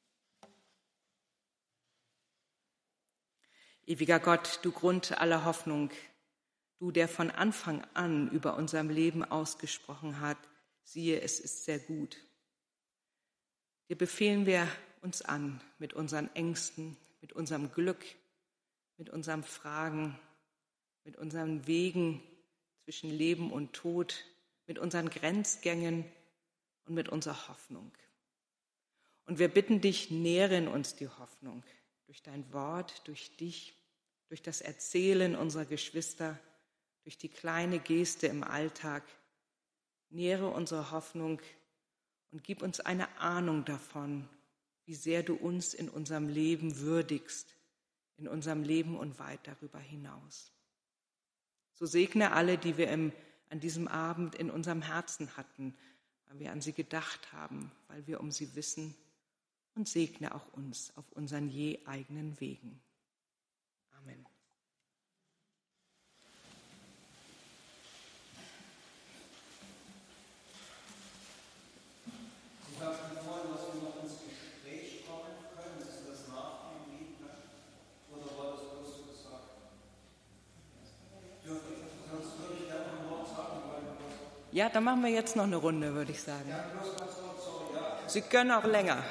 Ewiger Gott, du Grund aller Hoffnung, du, der von Anfang an über unserem Leben ausgesprochen hat, siehe, es ist sehr gut. Dir befehlen wir uns an mit unseren Ängsten, mit unserem Glück, mit unseren Fragen, mit unseren Wegen zwischen Leben und Tod, mit unseren Grenzgängen und mit unserer Hoffnung. Und wir bitten dich, nähre in uns die Hoffnung durch dein Wort, durch dich, durch das Erzählen unserer Geschwister, durch die kleine Geste im Alltag. Nähre unsere Hoffnung und gib uns eine Ahnung davon, wie sehr du uns in unserem Leben würdigst, in unserem Leben und weit darüber hinaus. So segne alle, die wir im, an diesem Abend in unserem Herzen hatten, weil wir an sie gedacht haben, weil wir um sie wissen, und segne auch uns auf unseren je eigenen Wegen. Amen. Sie sagten vorhin, dass wir noch ins Gespräch kommen können. Ist das nach dem Lied? Oder war das bloß so gesagt? Sonst würde ich gerne noch ein Wort sagen wollen. Ja, dann machen wir jetzt noch eine Runde, würde ich sagen. Ja, bloß ganz kurz, sorry, ja. Sie können auch länger.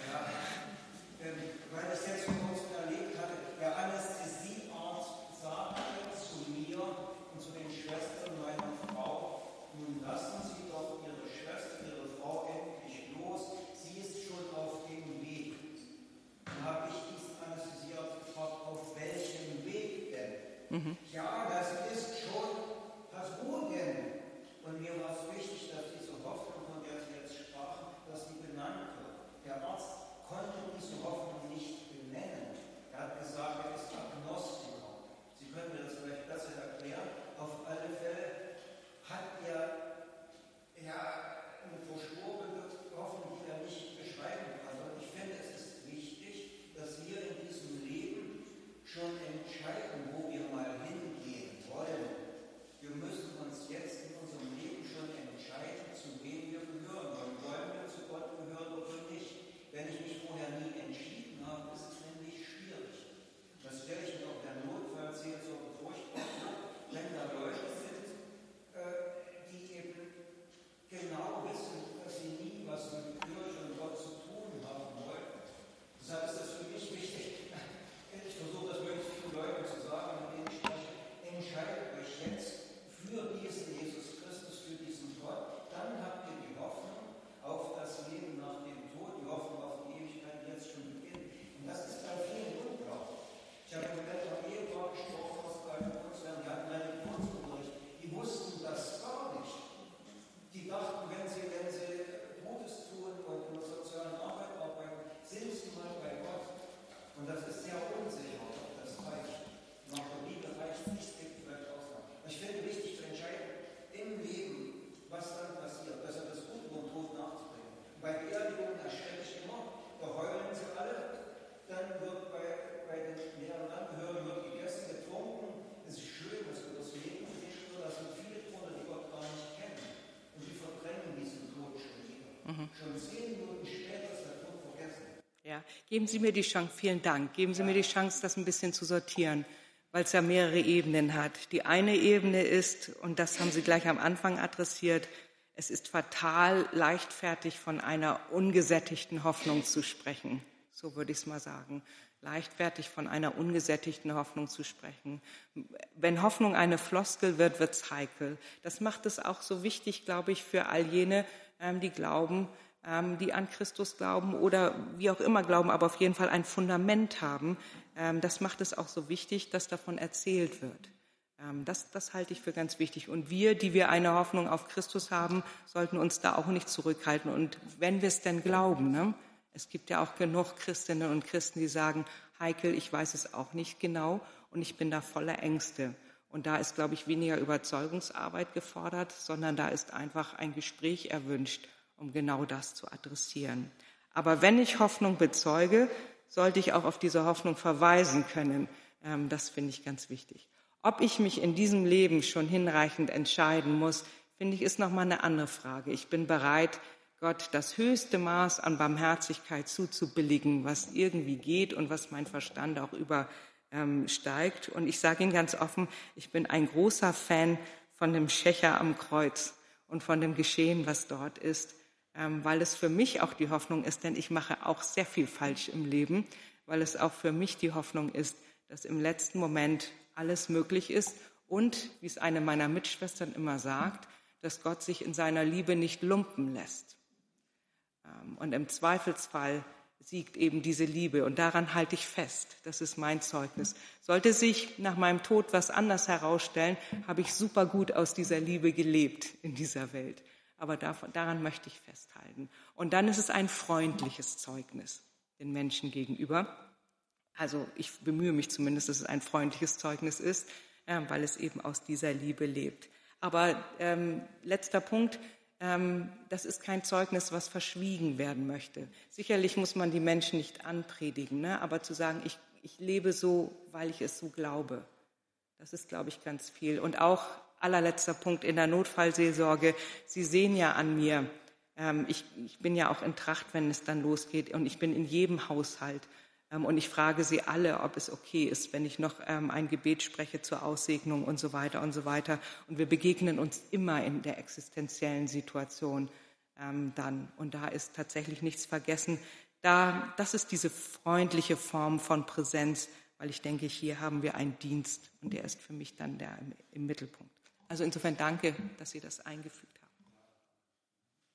Mhm. Ja, das ist schon das Wohnen. Und mir war es wichtig, dass diese Hoffnung, von der Sie jetzt sprachen, dass die benannt wird. Der Arzt konnte diese Hoffnung nicht benennen. Er hat gesagt, er ist Agnostiker. Sie können mir das vielleicht besser erklären. Auf alle Fälle hat er ja eine verschworene Hoffnung, die er nicht beschreiben kann. Und ich finde, es ist wichtig, dass wir in diesem Leben schon entscheiden, wo wir mal hingehen wollen. Wir müssen uns jetzt in unserem Leben schon entscheiden, zu wem wir gehören wollen. Wollen wir zu Gott gehören oder nicht? Wenn ich mich vorher nie entschieden habe, ist es nämlich schwierig. Das stelle ich mir auch der Notfallseelsorge furchtbar vor, wenn da Leute sind, äh, die eben genau wissen, dass sie nie was mit Kirche und Gott zu tun haben wollen. Deshalb ist das für mich wichtig. Ich versuche das möglichst vielen Leuten zu sagen, mit denen ich spreche. Entscheidet euch jetzt für diesen Jesus Christus, für diesen Gott. Dann habt ihr die Hoffnung auf das Leben nach dem Tod, die Hoffnung auf die Ewigkeit, die jetzt schon beginnt. Und das ist bei vielen unglaublich. Ich habe mit einem Ehepaar gesprochen aus Kaltenkunstland, die hatten Religionsunterricht. Die wussten das gar nicht. Die dachten, wenn sie, wenn sie Gutes tun und in der sozialen Arbeit arbeiten, sind sie mal bei Gott. Und das ist sehr unsicher, ob das reicht. Nach der Liebe reicht es nicht, es gibt vielleicht Ausnahmen. Ich finde wichtig zu entscheiden, im Leben, was dann passiert, dass er das Gute und Tod nachzubringen. Bei Beerdigungen erschrecke ich immer, da heulen sie alle, dann wird bei, bei den näheren Angehörigen wird gegessen, getrunken. Es ist schön, dass wir das Leben nicht nur, da sind viele drunter, die Gott gar nicht kennen. Und die verdrängen diesen Tod schon wieder. Mhm. Schon zehn Minuten später ist der Tod vergessen. Ja, geben Sie mir die Chance, vielen Dank, geben Sie mir die Chance, das ein bisschen zu sortieren, weil es ja mehrere Ebenen hat. Die eine Ebene ist, und das haben Sie gleich am Anfang adressiert, es ist fatal leichtfertig von einer ungesättigten Hoffnung zu sprechen. So würde ich es mal sagen. Leichtfertig von einer ungesättigten Hoffnung zu sprechen. Wenn Hoffnung eine Floskel wird, wird es heikel. Das macht es auch so wichtig, glaube ich, für all jene, ähm, die glauben, ähm, die an Christus glauben oder wie auch immer glauben, aber auf jeden Fall ein Fundament haben. Ähm, das macht es auch so wichtig, dass davon erzählt wird. Ähm, das, das halte ich für ganz wichtig. Und wir, die wir eine Hoffnung auf Christus haben, sollten uns da auch nicht zurückhalten. Und wenn wir es denn glauben, ne? Es gibt ja auch genug Christinnen und Christen, die sagen, heikel, ich weiß es auch nicht genau und ich bin da voller Ängste. Und da ist, glaube ich, weniger Überzeugungsarbeit gefordert, sondern da ist einfach ein Gespräch erwünscht, um genau das zu adressieren. Aber wenn ich Hoffnung bezeuge, sollte ich auch auf diese Hoffnung verweisen können. Das finde ich ganz wichtig. Ob ich mich in diesem Leben schon hinreichend entscheiden muss, finde ich, ist nochmal eine andere Frage. Ich bin bereit, Gott das höchste Maß an Barmherzigkeit zuzubilligen, was irgendwie geht und was mein Verstand auch übersteigt. Und ich sage Ihnen ganz offen, ich bin ein großer Fan von dem Schächer am Kreuz und von dem Geschehen, was dort ist, weil es für mich auch die Hoffnung ist, denn ich mache auch sehr viel falsch im Leben, weil es auch für mich die Hoffnung ist, dass im letzten Moment alles möglich ist und, wie es eine meiner Mitschwestern immer sagt, dass Gott sich in seiner Liebe nicht lumpen lässt. Und im Zweifelsfall siegt eben diese Liebe. Und daran halte ich fest. Das ist mein Zeugnis. Sollte sich nach meinem Tod was anders herausstellen, habe ich super gut aus dieser Liebe gelebt in dieser Welt. Aber davon, daran möchte ich festhalten. Und dann ist es ein freundliches Zeugnis den Menschen gegenüber. Also ich bemühe mich zumindest, dass es ein freundliches Zeugnis ist, äh, weil es eben aus dieser Liebe lebt. Aber ähm, letzter Punkt. Das ist kein Zeugnis, was verschwiegen werden möchte. Sicherlich muss man die Menschen nicht anpredigen, ne? Aber zu sagen, ich, ich lebe so, weil ich es so glaube, das ist, glaube ich, ganz viel. Und auch allerletzter Punkt in der Notfallseelsorge, Sie sehen ja an mir, ähm, ich, ich bin ja auch in Tracht, wenn es dann losgeht und ich bin in jedem Haushalt. Und ich frage Sie alle, ob es okay ist, wenn ich noch ein Gebet spreche zur Aussegnung und so weiter und so weiter. Und wir begegnen uns immer in der existenziellen Situation dann. Und da ist tatsächlich nichts vergessen. Da, das ist diese freundliche Form von Präsenz, weil ich denke, hier haben wir einen Dienst und der ist für mich dann der im, im Mittelpunkt. Also insofern danke, dass Sie das eingefügt haben.